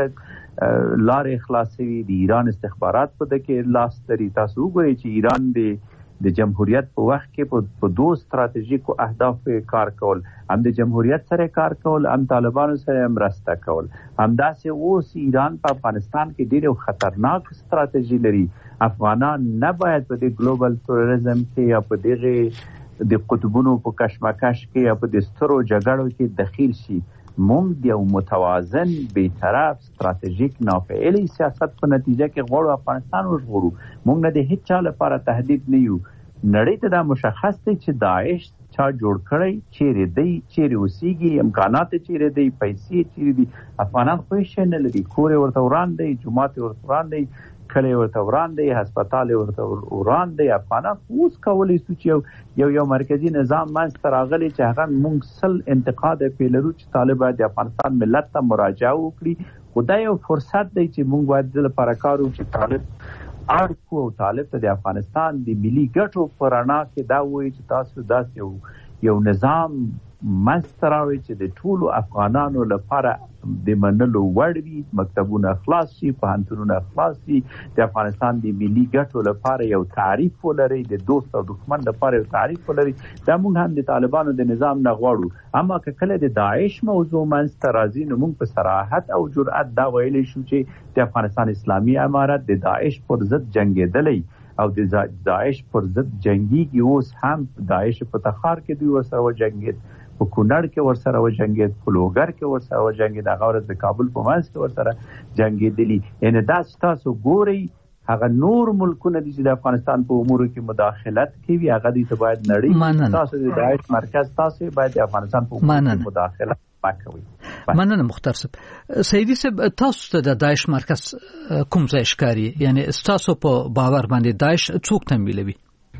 ته لارې خلاصوي د ایران استخبارات په دې کې لاس لري تاسو وګورئ چې ایران د د جمهوریت په وخت کې په دوه ستراتیژیکو اهدافو کار کول هم د جمهوریت سره کار کول هم طالبانو سره مرسته کول همداسې اوس ایران په افغانستان کې ډېر خطرناک ستراتیژي لري افغانان نه باید په د ګلوبل تروریزم کې یا په دغه د قطبونو په کشمکش کې یا په د سترو جګړو کې دخیل شي موږ یو متوازن بی‌طرف ستراتیژیک نافعلی سیاست په نتیجه کې غواړو افغانستان وژغورو موږ نه د هیڅ چا لپاره تهدید نه یو نړۍ ته دا مشخص دی چې داعش چا جوړ کړی چیرې دی چیرې اوسېږي امکانات چیرې دی پیسې چیرې دی افغانان خو یې نه لري کور ورته وران دی جومات ورته وران دی کلی ورته وران دی هسپتال ورته وران دی افغانان اوس کولی شو چې یو یو مرکزی نظام منځته راغلی چې هغه موږ سل انتقاد پې لرو چې طالب باید د افغانستان ملت ته مراجعه وکړي خو دا یو فرصت دی چې موږ باید د لپاره کار وکړو چې طالب اړ کو طالب ته د افغانستان د ملي ګټو په رڼا کې دا وایي چې تاسو داسې یو یو نظام منځته راوړئ چې د ټولو افغانانو لپاره د منلو وړ وي مکتبونه خلاص شي پوهنتونونه خلاص شي د افغانستان د ملي ګټو لپاره یو تعریف ولري د دوست او دښمن لپاره یو تعریف ولري دا موږ هم د طالبانو د نظام نه غواړو اما که کله د داعش موضوع منځته راځي نو موږ په صراحت او جرأت دا ویلی شو چې د افغانستان اسلامي امارت د داعش پر ضد جنګېدلی او د داعش پر ضد جنګیږي اوس هم داعش په تخار کې دوی ورسره وجنګېد په کونړ کې ورسره وجنګېد په لوګر کې ورسره وجنګېد هغه ورځ د کابل په منځ کې ورسره جنګېدلي یعنې دا تاسو ګورئ هغه نور ملکونه دي چې د افغانستان په امورو کې مداخلت کوي هغه دوی ته باید نړۍ تاسو د داعش مرکز تاسو باید د افغانستان په امورو کې مداخلت مکوئ مننه مختار صاحب سیدی صاحب تاسو ته د داعش مرکز کوم ځای ښکاري یعنی تاسو په باور باندې داعش څوک تمویلوي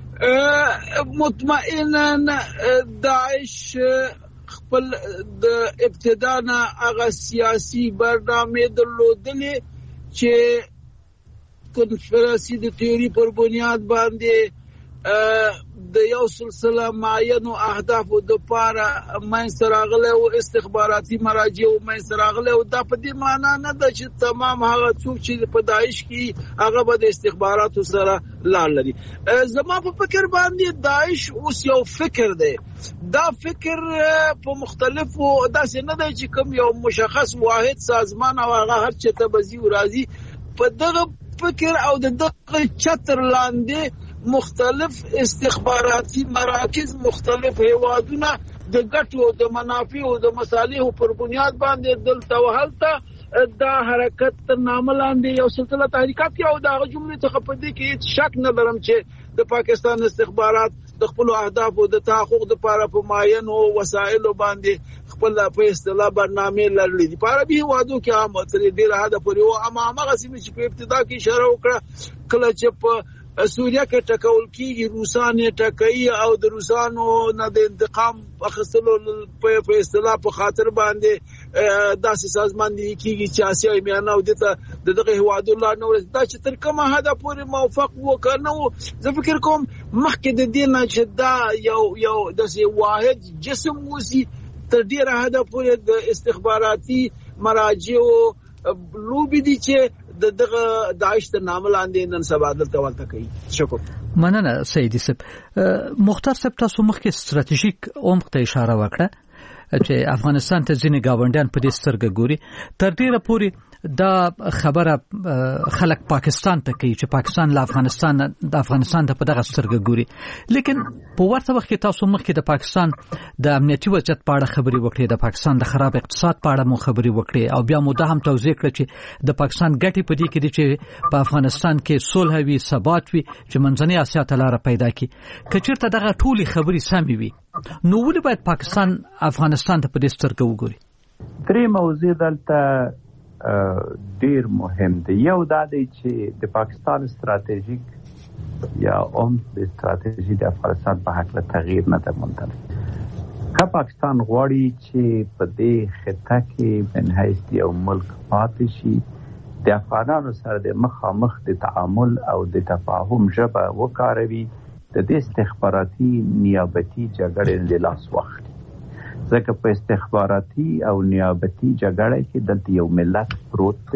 مطمئنا داعش خپل د ابتدا نه هغه سیاسي برنامه درلودلې چې کنفرانسي د تیوري پر بنیاد باندې د یو سلسله معینو اهدافو د پاره منځ راغله او استخباراتي مراجع او منځ راغله او دا په دې معنی نه ده چې تمام هغه څوک چې په داعش کې هغه به د استخباراتو سره لاړ لري زما په فکر باندې داعش اوس یو فکر دی دا فکر په مختلفو داسې نه دی چې کوم یو مشخص واحد سازمان او هغه هر چې ته بزي او راضي په دغه فکر او دغه چتر لاندې مختلف استخباراتي مراکز مختلف هیوادونه د ګټو د منافعو د مصالحو پر بنیاد باندې دلته وهلته دا حرکت تر نامه لاندې یو سلسله تحریکات او دا جمله څخه په دې کې شک نه لرم چې د پاکستان استخبارات د خپل اهدافو د تحقق لپاره په معینو وسایلو باندې خپل په اصطلاح برنامه لرلې دي په عربي هیوادو کې هم تر ډیره حد پورې او اما هغه چې په ابتدا کې اشاره وکړه کله چې په سوریا کې ټکول کیږي روسانه ټکایي او د روسانو نه د انتقام اخیستلو په اصطلاح په خاطر باندې داسې سازمان دی کیږي چې آسیا میانه او دغه دغه هوادو الله نو دا چې تر کومه حدا پورې موافق وکړنو زه فکر کوم مخکې د دې نه چې دا یو یو داسې واحد جسم وسی تر ډیره حدا پورې د استخباراتي مراجع لوبي دي چې دغه داعش ته نام لاندې نن سبا دلته ولته کوي شکر مننه سیدی صاحب مختار صاحب تاسو مخکې ستراتیژیک عمق ته اشاره وکړه چې افغانستان ته ځینې گاونډیان په دې سترګه ګوري. تر ډیره پورې دا خبره خلک پاکستان ته کوي چې پاکستان له افغانستان د افغانستان ته په دغه سترګه ګوري، لیکن په ورته وخت کې تاسو مخکې د پاکستان د امنیتي وضعیت په اړه خبرې وکړې، د پاکستان د خراب اقتصاد په اړه مو خبرې وکړې، او بیا مو دا هم توضیح کړه چې د پاکستان ګټې په دې کې دي چې په افغانستان کې صلح وي، ثبات وي، چې منځنۍ اسیا ته لاره پیدا کړي. که چېرته دغه ټولې خبرې سمې وي نو ولې باید پاکستان افغانستان ته په دې سترګه وګوري؟ درې موضوع دلته ډیر مهم دی. یو دا دی چې د پاکستان ستراتیژیک یا هم د ستراتیژي د افغانستان په حق له تغییر نه ده منتظر. که پاکستان غواړي چې په دې خطه کې من حیث یو ملک پاتې شي، د افغانانو سره د مخامخ د تعامل او د تفاهم ژبه وکاروي، د دې استخباراتي نیابتي جګړې له لاس واخلي. ځکه په استخباراتي او نیابتي جګړه کې دلته یو ملت پروت دی،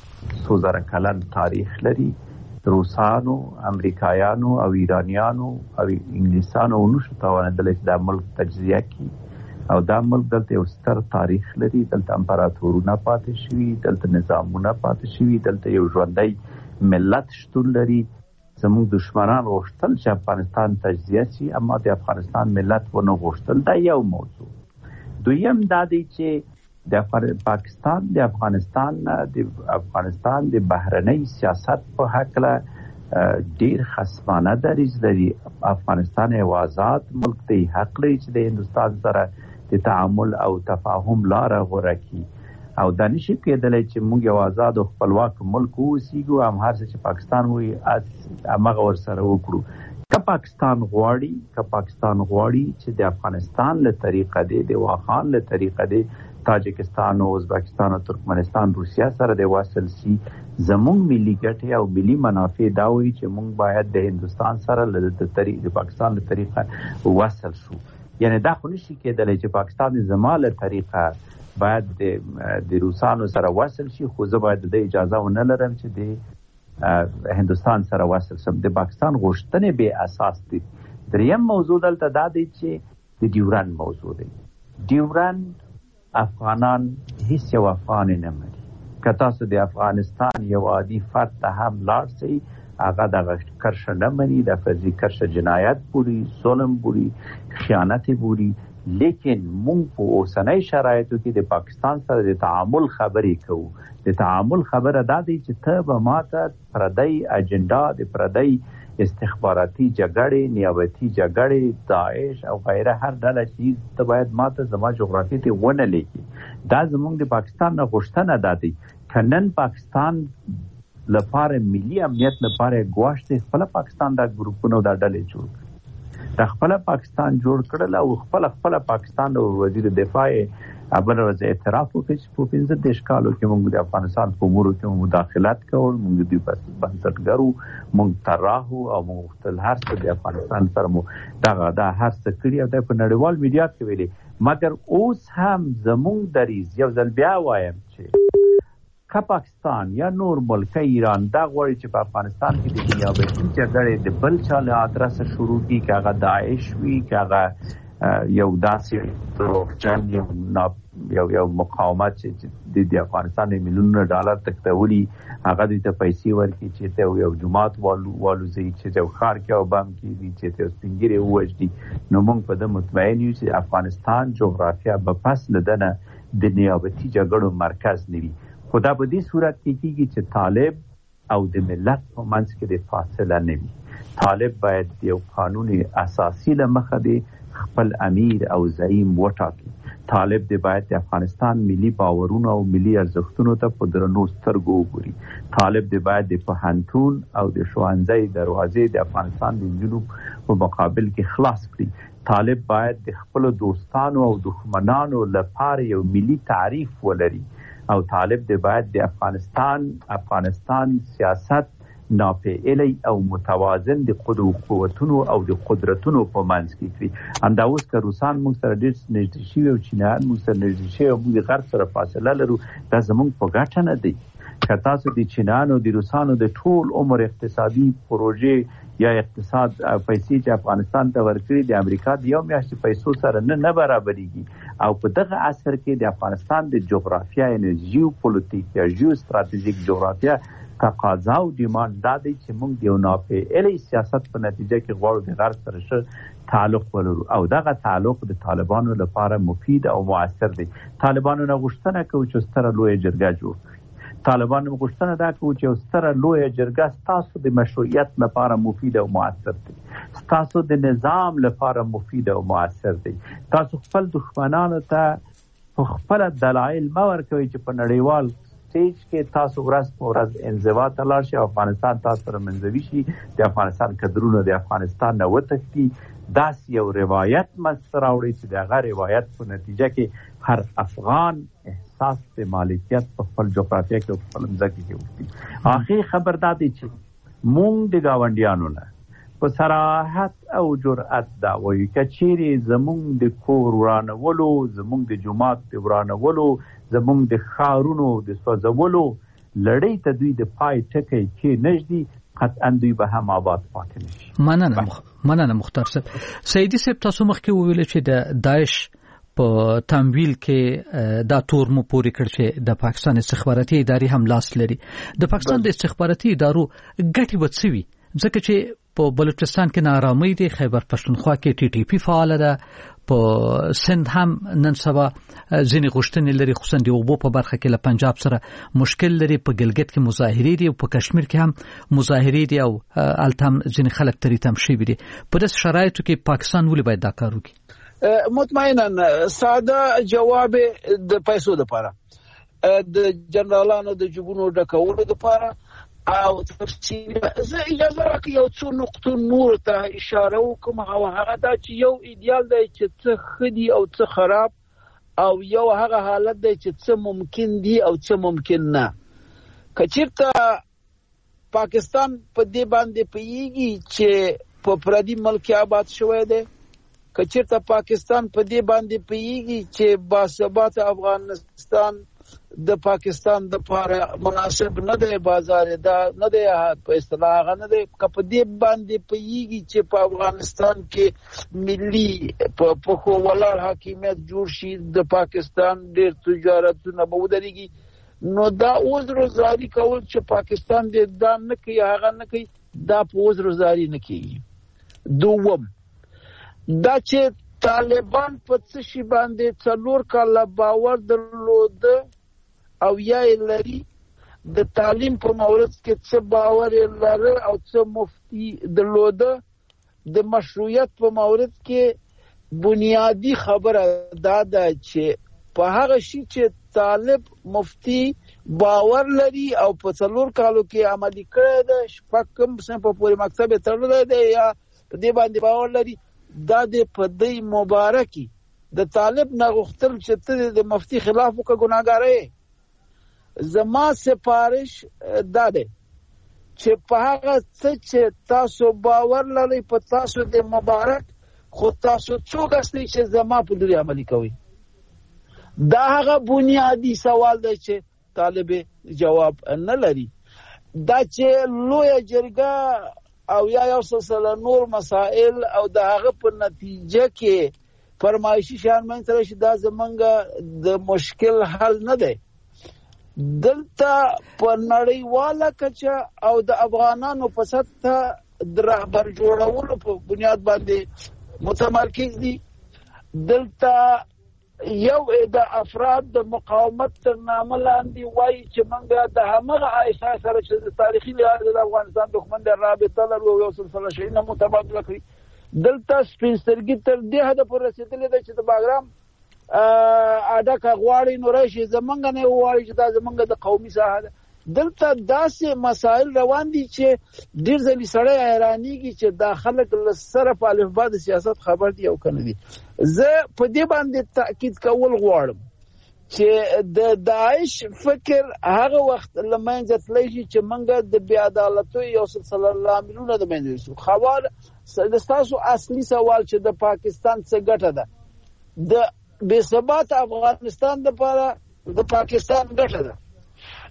څو زره کلن تاریخ لري. روسانو، امریکایانو او ایرانیانو او انګلیسانو نشو توانېدلی چې دا ملک تجزیه کړي، او دا ملک دلته یو ستر تاریخ لري. دلته امپراتورونه پاتې شوي، دلته نظامونه پاتې شوي، دلته یو ژوندی ملت شتون لري. زموږ دشمنان غوښتل چې افغانستان تجزیه شي، اما د افغانستان ملت ونه غوښتل. دا یو موضوع. دویم دا دی چې د پاکستان د افغانستان د افغانستان د بهرنۍ سیاست په حق له ډیر خصمانه دریځ لري. افغانستان یو آزاد ملک دی، حق لري چې د هندوستان سره د تعامل او تفاهم لاره غوره کړي، او دا نشي کېدلی چې موږ یو آزاد او خپلواک ملک واوسیږو، هم هر څه چې پاکستان وایي هماغه ورسره وکړو. که پاکستان غواړي که پاکستان غواړي چې د افغانستان له طریقه دی، د واخان له طریقه دی، تاجکستان او ازبکستان او ترکمنستان روسیا سره د واصل سي، زموږ ملي ګټې او ملي منافع دا وایي چې موږ باید د هندوستان سره له د پاکستان له طریقه وصل شو. یعنی دا خو نشي کېدلی چې پاکستان زما له طریقه باید د روسانو سره وصل شي، خو زه باید د اجازه ونه لرم چې د هندوستان سره وصل شم. د پاکستان غوښتنې بې اساس دي. دریم موضوع دلته دا دی چې د ډیورند موضوع دی. ډیورند افغانان هیڅ یو افغان نه مري. که تاسو د افغانستان یو عادي فرد ته هم لاړ شئ، هغه دغه کرښه نه مني، د فرضي کرښه جنایت بولي، ظلم بولي، خیانت بولي. لیکن مونږ په اوسنۍ شرایطو کې د پاکستان سره د تعامل خبرې کوو. د تعامل خبره دا دی چې ته به ماته پردی اجنډا، د پردی استخباراتي جګړې، نیابتي جګړې، داعش او غیره هر ډله چیز ته باید ماته زما جغرافیې ته ونه لیکي. دا زمونږ د پاکستان نه غوښتنه دا دی. که نن پاکستان لپاره ملي امنیت لپاره ګواښ دی، خپله پاکستان دا ګروپونه او دا ډلې جوړ کړي، د خپله پاکستان جوړ کړل، او خپله خپله پاکستان او وزیر دفاع بله ورځ اعتراف وکړي چې په پنځه دېرش کالو کې موږ د افغانستان په امورو کې مداخلت کول، موږ د دوی بنسټګر وو، موږ طراح وو، او موږ غوښتل هر څه د افغانستان سره مو دغه دا هر څه کړي، او دا په نړیوال میډیا کې ویلي. مګر اوس هم زموږ دریځ، یو ځل بیا وایم چې که پاکستان یا نور ملک ایران دا غواړي چې په افغانستان کې د نیابتي جګړې د بل چا له ادرسه شروع کړي، که هغه داعش وي، که هغه یو داسې دروغجن یو یو مقاومت چې د افغانستان میلیونونه ډالر تښتولي، هغه دوی ته پیسې ورکړي چې ته یو جومات والوځي، چې یو ښار کې او بم کېږي، چې ته یو سپین ږیری ووژني. نو موږ په ده مطمئن یو چې افغانستان جغرافیه به پس له ده نه د نیابتي جګړو مرکز نه وي. خو دا په دې صورت کې کېږي چې طالب او د ملت په منځ کې د فاصله نه وي. طالب باید یو قانون اساسي له مخه دی خپل امیر او زعیم وټاکي. طالب دی باید د افغانستان ملي باورونو او ملي ارزښتونو ته په درنو سترګو وګوري. طالب دی باید د پوهنتون او د ښوونځي دروازې د افغانستان د نجونو په مقابل کې خلاص کړي. طالب باید د خپلو دوستانو او دښمنانو لپاره یو ملي تعریف ولري، او طالب دی باید د افغانستان افغانستان سیاست ناپیلی او متوازن د قوتونو او د قدرتونو په منځ کې کړي. همدا اوس که روسان موږ سره ډېر نږدې شوي او چینایان موږ سره نږدې شوي او موږ د غرب سره فاصله لرو، دا زموږ په ګټه نه دی. که تاسو د چینانو د روسانو د ټول عمر اقتصادي پروژې یا اقتصاد پیسې چې افغانستان ته ورکړي د امریکا د یو میاشتې پیسو سره نه نه برابرېږي او په دغه عصر کې د افغانستان د جغرافیا یعنی جیو پولیټیک یا جیو ستراتیژیک جغرافیا تقاضا او ډیماند دا دی چې موږ د یو ناپېیلي سیاست په نتیجه کې غواړو د غرب سره ښه تعلق ولرو او دغه تعلق د طالبانو لپاره مفید او مؤثر دی. طالبانو نه غوښتنه کوي چې ستره لویه جرګه جوړ کړي. طالبانو غوښتنه دا کوي چې ستره لویه جرګه ستاسو د مشروعیت لپاره مفید او مؤثر دی، ستاسو د نظام لپاره مفید او مؤثر دی. تاسو خپل دښمنانو ته خپل دلایل مه ورکوئ چې په نړیوال سټیج کې تاسو ورځ په ورځ انزوا ته لاړ شئ، افغانستان تاسو سره منځوي شي، د افغانستان کدرونه د افغانستان نه وتښتي. داسې یو روایت منځته راوړئ چې د هغه روایت په نتیجه کې هر افغان احساس د مالکیت په خپل جغرافیه کې او په خپل ځمکه کې وکړي. آخري خبر دا دی چې موږ د ګاونډیانو نه په صراحت او جرأت دا وایو که چیرې زموږ د کور ورانولو، زموږ د جومات د ورانولو، زموږ د ښارونو د سوځولو لړۍ ته دوی د پای ټکی کې نږدي، قطعا دوی به هم آباد پاتې نشي. مننه مخ... مننه مختار صاحب. سیدی صاحب تاسو مخکې وویل چې د داعش په تمویل کې دا تور مو پوری کړ چې د پاکستان استخباراتي ادارې هم لاس لري. د پاکستان د استخباراتي ادارو ګټي وڅوي ځکه چې په بلوچستان کې نارامي دي، خیبر پښتونخوا کې ټي ټي پی فعال ده، په سند هم نن سبا ځینې غوښتنې لري، خصوصا د اوبو په برخه کې له پنجاب سره مشکل لري، په ګلګت کې مظاهرې دي او په کشمیر کې هم مظاهرې دي او التم ځینې خلک تری تم شوي دي. په داسې شرایطو کې پاکستان ولې باید دا کار وکړي؟ مطمئنا ساده جواب د پیسو لپاره، د جنرالانو د جبونو ډکولو لپاره او تفصیل. زه اجازه راکړئ یو څو نقطو نور ته اشاره وکړم، او هغه دا چې یو ایدیال دی چې څه ښه دي او څه خراب، او یو هغه حالت دی چې څه ممکن دي او څه ممکن نه. که چېرته پاکستان په دې باندې پوهېږي چې په پردي ملک آباد شوی دی، که چېرته پاکستان په دې باندې پوهېږي چې باثباته افغانستان د پاکستان د لپاره مناسب نه دی، بازار دا نه دی په اصطلاح هغه نه دی، که په دې باندې پوهېږي چې په افغانستان کې ملي په پښو ولاړ حاکمیت جوړ شي، د پاکستان ډېر تجارتونه به ودرېږي، نو دا عذرزاري کول چې پاکستان دې دا نه کوي هغه نه کوي، دا په عذرزاري نه کېږي. دوم دا چې طالبان په څه شي باندې څلور کاله باور درلوده او یا یې لري، د تعلیم په مورد کې څه باور یې لره او څه مفتی درلوده، د مشروعیت په مورد کې بنیادی خبره دا ده چې په هغه شي چې طالب مفتی باور لري او په څلور کالو کې عملي کړی ده، شپږ کم سن په پورې مکتب یې تړلی دی یا په دې باندې باور لري، دا د په دې مبارکي د طالب نه غوښتل چې ته د مفتی خلاف وکړه ګناهګاره. زما سفارش دا دی چې په هغه څه چې تاسو باور لرئ په تاسو د مبارک، خو تاسو څوک هستئ چې زما په لوري عملي کوئ؟ دا هغه بنیادی سوال دی چې طالب جواب نه لري. دا چې لویه جرګه او یا یو سلسله نور مسائل او د هغه په نتیجه کې فرمایشي شیان منځته راشي، دا زمونږ د مشکل حل نه دی. دلته په نړیواله کچه او د افغانانو په سطح د رهبر جوړولو په بنیاد باندې متمرکز دي. دلته یو د افراد د مقاومت تر نامه لاندې وایي چې موږ د همغه عایشه سره چې د تاریخي لحاظ د افغانستان دښمن د رابطه لرو یو سلسله شیونه متبادله کړي. دلته سپین سترګي تر دې حده پورې رسېدلې ده چې د باګرام اډه غواړي نو راشي زمونږ نه وایي چې دا زمونږ د قومي ساحه ده. دلته داسې مسائل روان دي چې ډېر ځلې سړی حیرانېږي چې دا خلک له سره په الفبا د سیاست خبر دي او که نه دي. زه په دې باندې تاکید کول غواړم چې د داعش فکر هغه وخت له منځه تللی شي چې موږ د بې عدالتیو یو سلسله لاملونه د منځه یوسو. خبر د ستاسو اصلي سوال چې د پاکستان څه ګټه ده، د بې ثباته افغانستان دپاره د پاکستان ګټه ده.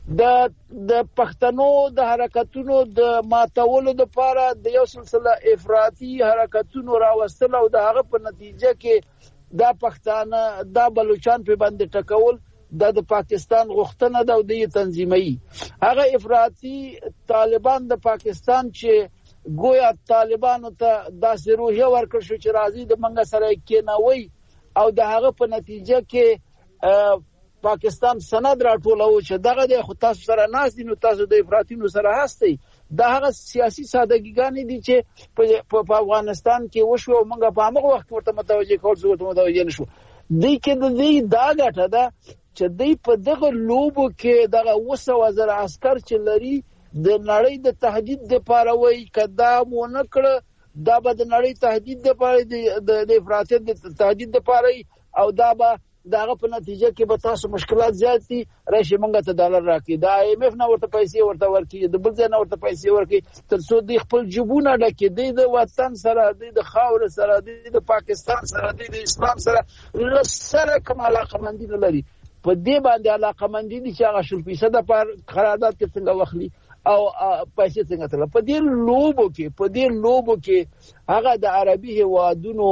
د د پښتنو د حرکتونو د ماتولو لپاره د یو سلسله افراطي حرکتونو راوستل او د هغه په نتیجه کې دا پښتانه دا بلوچستان په باندې ټکول د پاکستان غوښتنه ده او د تنظیمي هغه افراطي طالبان د پاکستان چې ګویا طالبانو ته داسې روحیه ورکړ شو چې راځي د منګه سره کېناوي او د هغه په نتیجه کې پاکستان سند راټولو چې دغه د خو تاسو سره ناس دي نو تاسو د افراطینو سره هستئ دا هغه سیاسي سادهګیګانې دي چې په افغانستان کې وشو او موږ په هغه وخت ورته متوجه کول زه ورته متوجه نشو دی کې د دې دا ګټه ده چې دی په دغه لوبو کې دغه وسو وزر عسكر چې لري د نړۍ د تهدید لپاره وایي کدا مو نه کړ دا به د نړۍ تهدید لپاره د افراطیت د تهدید لپاره او دا به داغه په نتیجه کې به تاسو مشکلات زیات دي راشي مونږ ته ډالر راکړي دا ایم اف نه ورته پیسې ورته ورکړي د بل ځای نه ورته پیسې ورکړي تر څو د خپل جبونه ډکې دي د وطن سره د خاور سره د پاکستان سره د اسلام سره لسره کوم علاقه مندي نه لري په دې باندې علاقه مندي دي چې هغه شل فیصد پر قرارداد کې څنګه وخلي او پیسې څنګه تل په دې لوبو کې په دې لوبو کې هغه د عربي هوادونو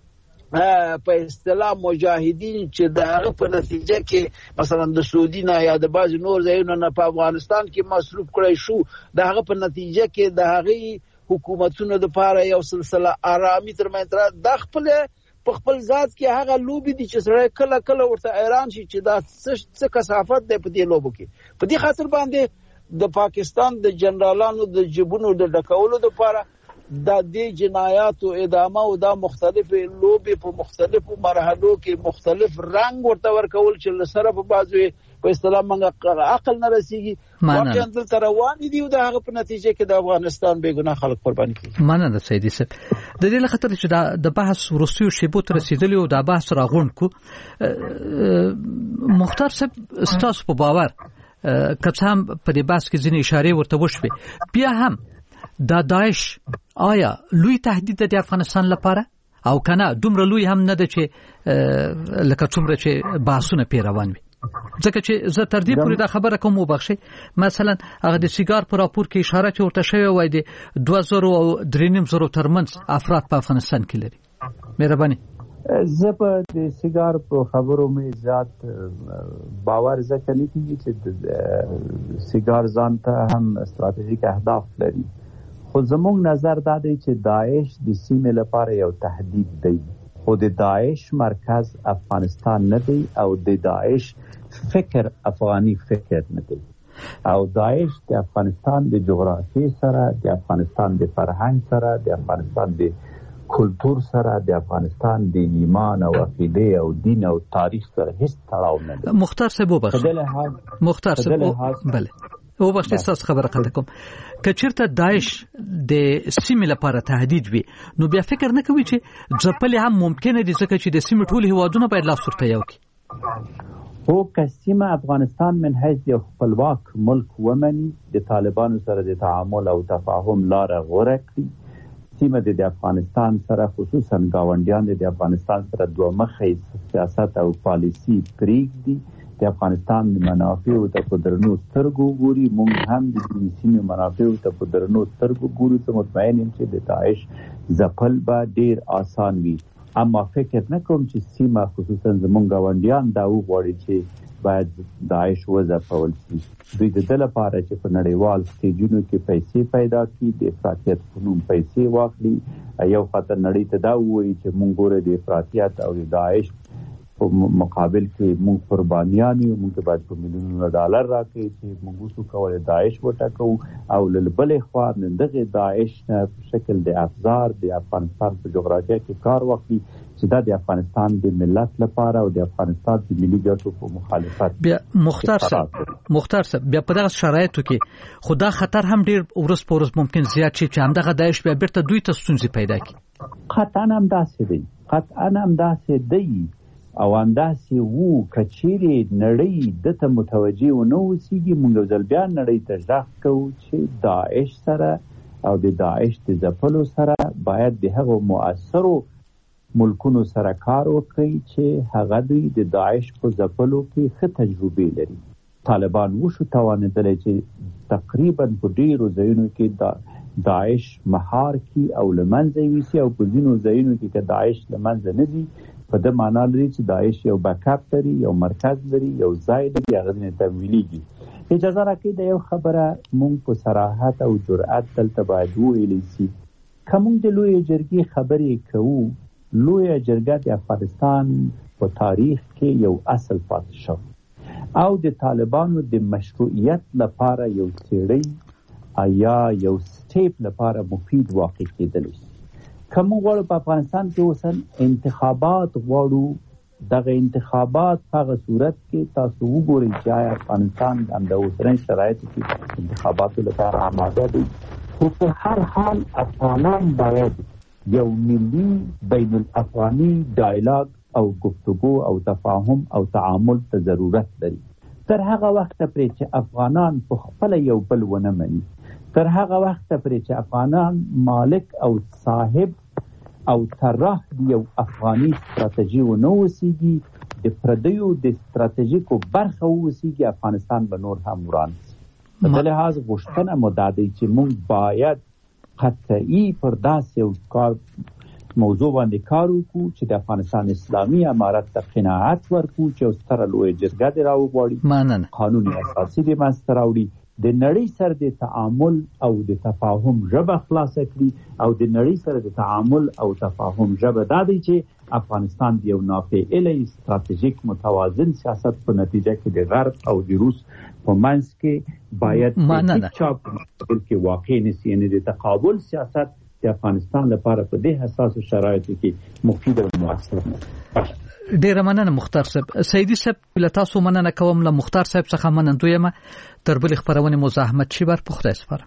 په اصطلاح مجاهدین چې دغه په نتیجه کې مثلا د سعودي نه یا د باز نور ځایونو نه په افغانستان کې مصروف کړی شو دغه په نتیجه کې د هغه حکومتونو لپاره یو سلسله آرامي ترمنځ د خپل په خپل ذات کې هغه لوبي دي چې سره کله کله ورته ایران شي چې دا څه کثافت دی په دې لوبو کې په دې خاطر باندې د پاکستان د جنرالانو د جبونو د ډکولو لپاره دا د جنایاتو ادامه او دا مختلفه لوبي په مختلفو مرحلو کې مختلف رنگ ورته ورکول چې سره په بازو په اصطلاح منګه عقل نه رسیږي واقعا دلته روان دي او دا هغه په نتیجه کې د افغانستان بېګناه خلک قرباني کوي مننه سیدي صاحب د دې لخطر چې دا د بحث ورستیو شیبو تر رسیدلی او دا بحث راغون کو مختار صاحب ستاسو په باور کڅ هم په دې بحث کې ځینې اشاره ورته وشوي بیا هم دا داعش آیا لوی تهدید د افغانستان لپاره او کنه دومره لوی هم نه ده چې لکه څومره چې بحثونه پیروان وي ځکه چې زه تر دې پورې دا خبره کوم وبخښي مثلا هغه د سیګار په راپور کې اشاره چې ورته شوی وای د دوه زره او درې نیم زره ترمنځ افراد په افغانستان کې لري مهرباني زه په د سیګار په خبرو مې زیات باور ځکه نه کیږي چې سیګار ځان ته هم استراتیژیک اهداف لري خو زموږ نظر دا دی چې داعش د سیمې لپاره یو تهدید دی خو د داعش مرکز افغانستان نه دی او د داعش فکر افغاني فکر نه دی او داعش د افغانستان د جغرافیې سره د افغانستان د فرهنګ سره د افغانستان د کلتور سره د افغانستان د ایمان او عقیده او دین او تاریخ سره هیڅ تړاو نه لري مختار صاحب وبخښه مختار صاحب بله او بخښه تاسو خبره کړم کوم کچیرته داعش د سیمې لپاره تهدید وي نو بیا فکر نه کوي چې ځپل هم ممکن دي ځکه چې د سیمې ټول هوادونه باید لاس ورته یو کړي او کسیمه افغانستان من حیث یو خپلواک ملک ومني د طالبانو سره د تعامل او تفاهم لار غوره کړي سیمه د افغانستان سره خصوصا گاونډیان د افغانستان سره دوه مخې سیاست او پالیسی پریږدي د افغانستان د منافعو ته په درنو سترګو ګوري موږ هم د دې سیمې منافعو ته په درنو سترګو ګورو ته مطمئن یم چې د داعش ځپل به ډیر آسان وي اما فکر نه کوم چې سیمه خصوصا زموږ گاونډیان دا وغواړي چې باید داعش وځپول شي دوی د دې لپاره چې په نړیوال سټیجونو کې پیسې پیدا کړي د افراطیت په نوم پیسې واخلي یو خاطر نړۍ ته دا وایي چې موږ ګوره د افراطیت او د داعش په مقابل کې موږ قربانیان یو موږ باید په میلیونونو ډالر راکړي چې موږ وسو کولای داعش وټاکو او لبلې خوا نه دغه داعش په شکل د افزار د افغانستان په جغرافیه کې کار وکړي چې دا د افغانستان د ملت لپاره او د افغانستان د ملي ګټو په مخالفت بیا مختار صاحب مختار صاحب بیا په دغه شرایطو کې خدا خطر هم ډیر ورس پورس ممکن زیات شي چې همدغه داعش بیا بیرته دوی ته ستونزې پیدا کړي قطعا هم داسې دی قطعا هم داسې دی او انداسې وو کچېرې نړۍ دته متوجه و نه اوسېږي موږ ځل بیا نړۍ ته غږ کوو چې داعش سره او د داعش د ځپلو سره باید د هغو مؤثرو ملکونو سره کار وکړي چې هغه دوی د داعش په ځپلو کې ښه تجربې لري طالبان وشو توانیدلی چې تقریبا په ډیرو ځایونو کې دا داعش مهار کی او لمنځه ویسي او په ځینو ځایونو کې چې داعش لمنځه نه دي په د معنا لري چې داعش یو بیکاپ لري، یو مرکز لري، یو ځای لري، هغه نه تمویلېږي. اجازه راکړئ د یو خبره مونږ په صراحت او جرأت دلته باید وویلی سي. که مونږ د لویې جرګې خبرې کوو، لویه جرګه د افغانستان په تاریخ کې یو اصل پاتې شو او د طالبانو د مشروعیت لپاره یو څېړی یا یو سټیپ لپاره مفید واقع کېدلی شي. که موږ غواړو په افغانستان کې اوس انتخابات غواړو، دغه انتخابات په هغه صورت کې تاسو وګورئ چې آیا افغانستان د اوسنۍ شرایطو کې انتخاباتو لپاره آماده دی. خو په هر حال افغانان باید یو ملي بین الافغاني ډایلاګ او گفتگو او تفاهم او تعامل ته ضرورت لري. تر هغه وخته پرې چې افغانان په خپله یو بل ونه مني، تر هغه وخته پرې چې افغانان مالک او صاحب او طراح د یو افغاني ستراتیژي ونه اوسیږي، د پردیو د ستراتیژیکو برخه واوسیږي، افغانستان به نور هم وران شي. په دې لحاظ غوښتنه مو دا دی چې موږ باید قطعي پر داسې یو کار موضوع باندې کار وکړو چې د افغانستان اسلامي امارت ته قناعت ورکړو چې یو ستره لویه جرګه دې راوغواړي، قانون اساسي دې منځته راوړي، د نړۍ سره د تعامل او د تفاهم ژبه خلاصه کړي. او د نړۍ سره د تعامل او تفاهم ژبه دا دی چې افغانستان د یو نافعله ستراتیژیک متوازن سیاست په نتیجه کې د غرب او د روس په منځ کې باید هیڅ چا په مقابل کې واقع نشي. یعنې د تقابل سیاست د افغانستان لپاره په دې حساسو شرایطو کې مفید او مؤثر نه. ډیره مننه مختار صاحب. سیدي صاحب له تاسو مننه کوم، له مختار صاحب څخه منندوی یم. تر بلې خپرونې مو زحمت شي بر په خدای سپارم.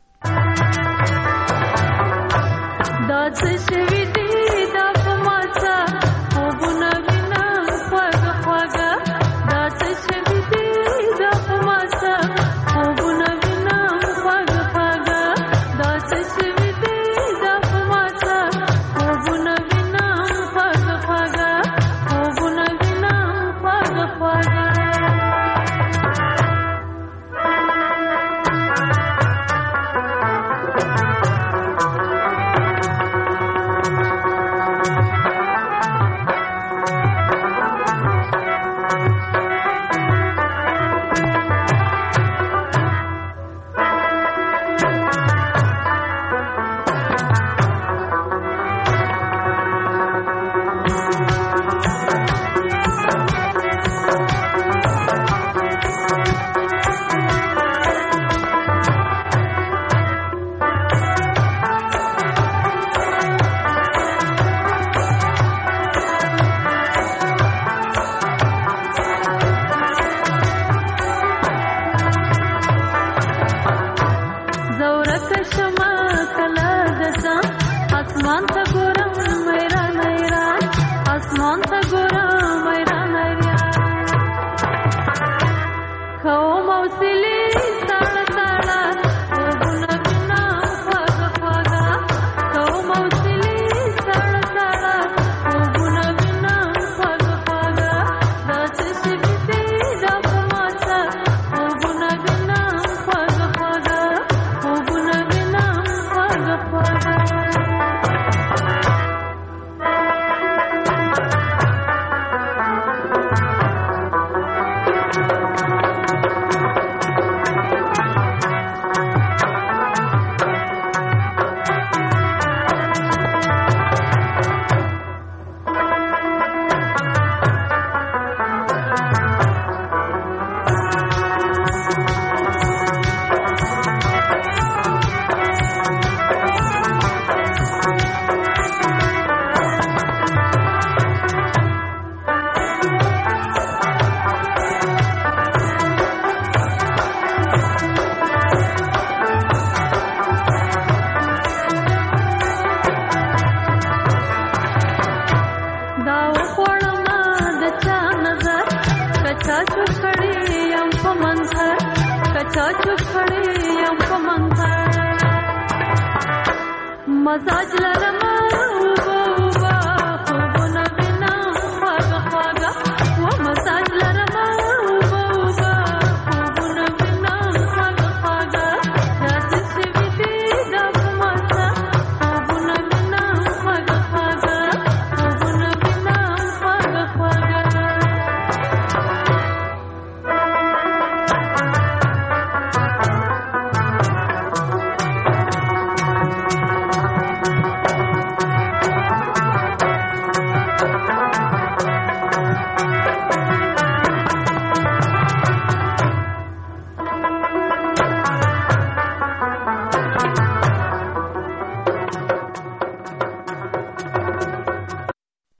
مزاج لرم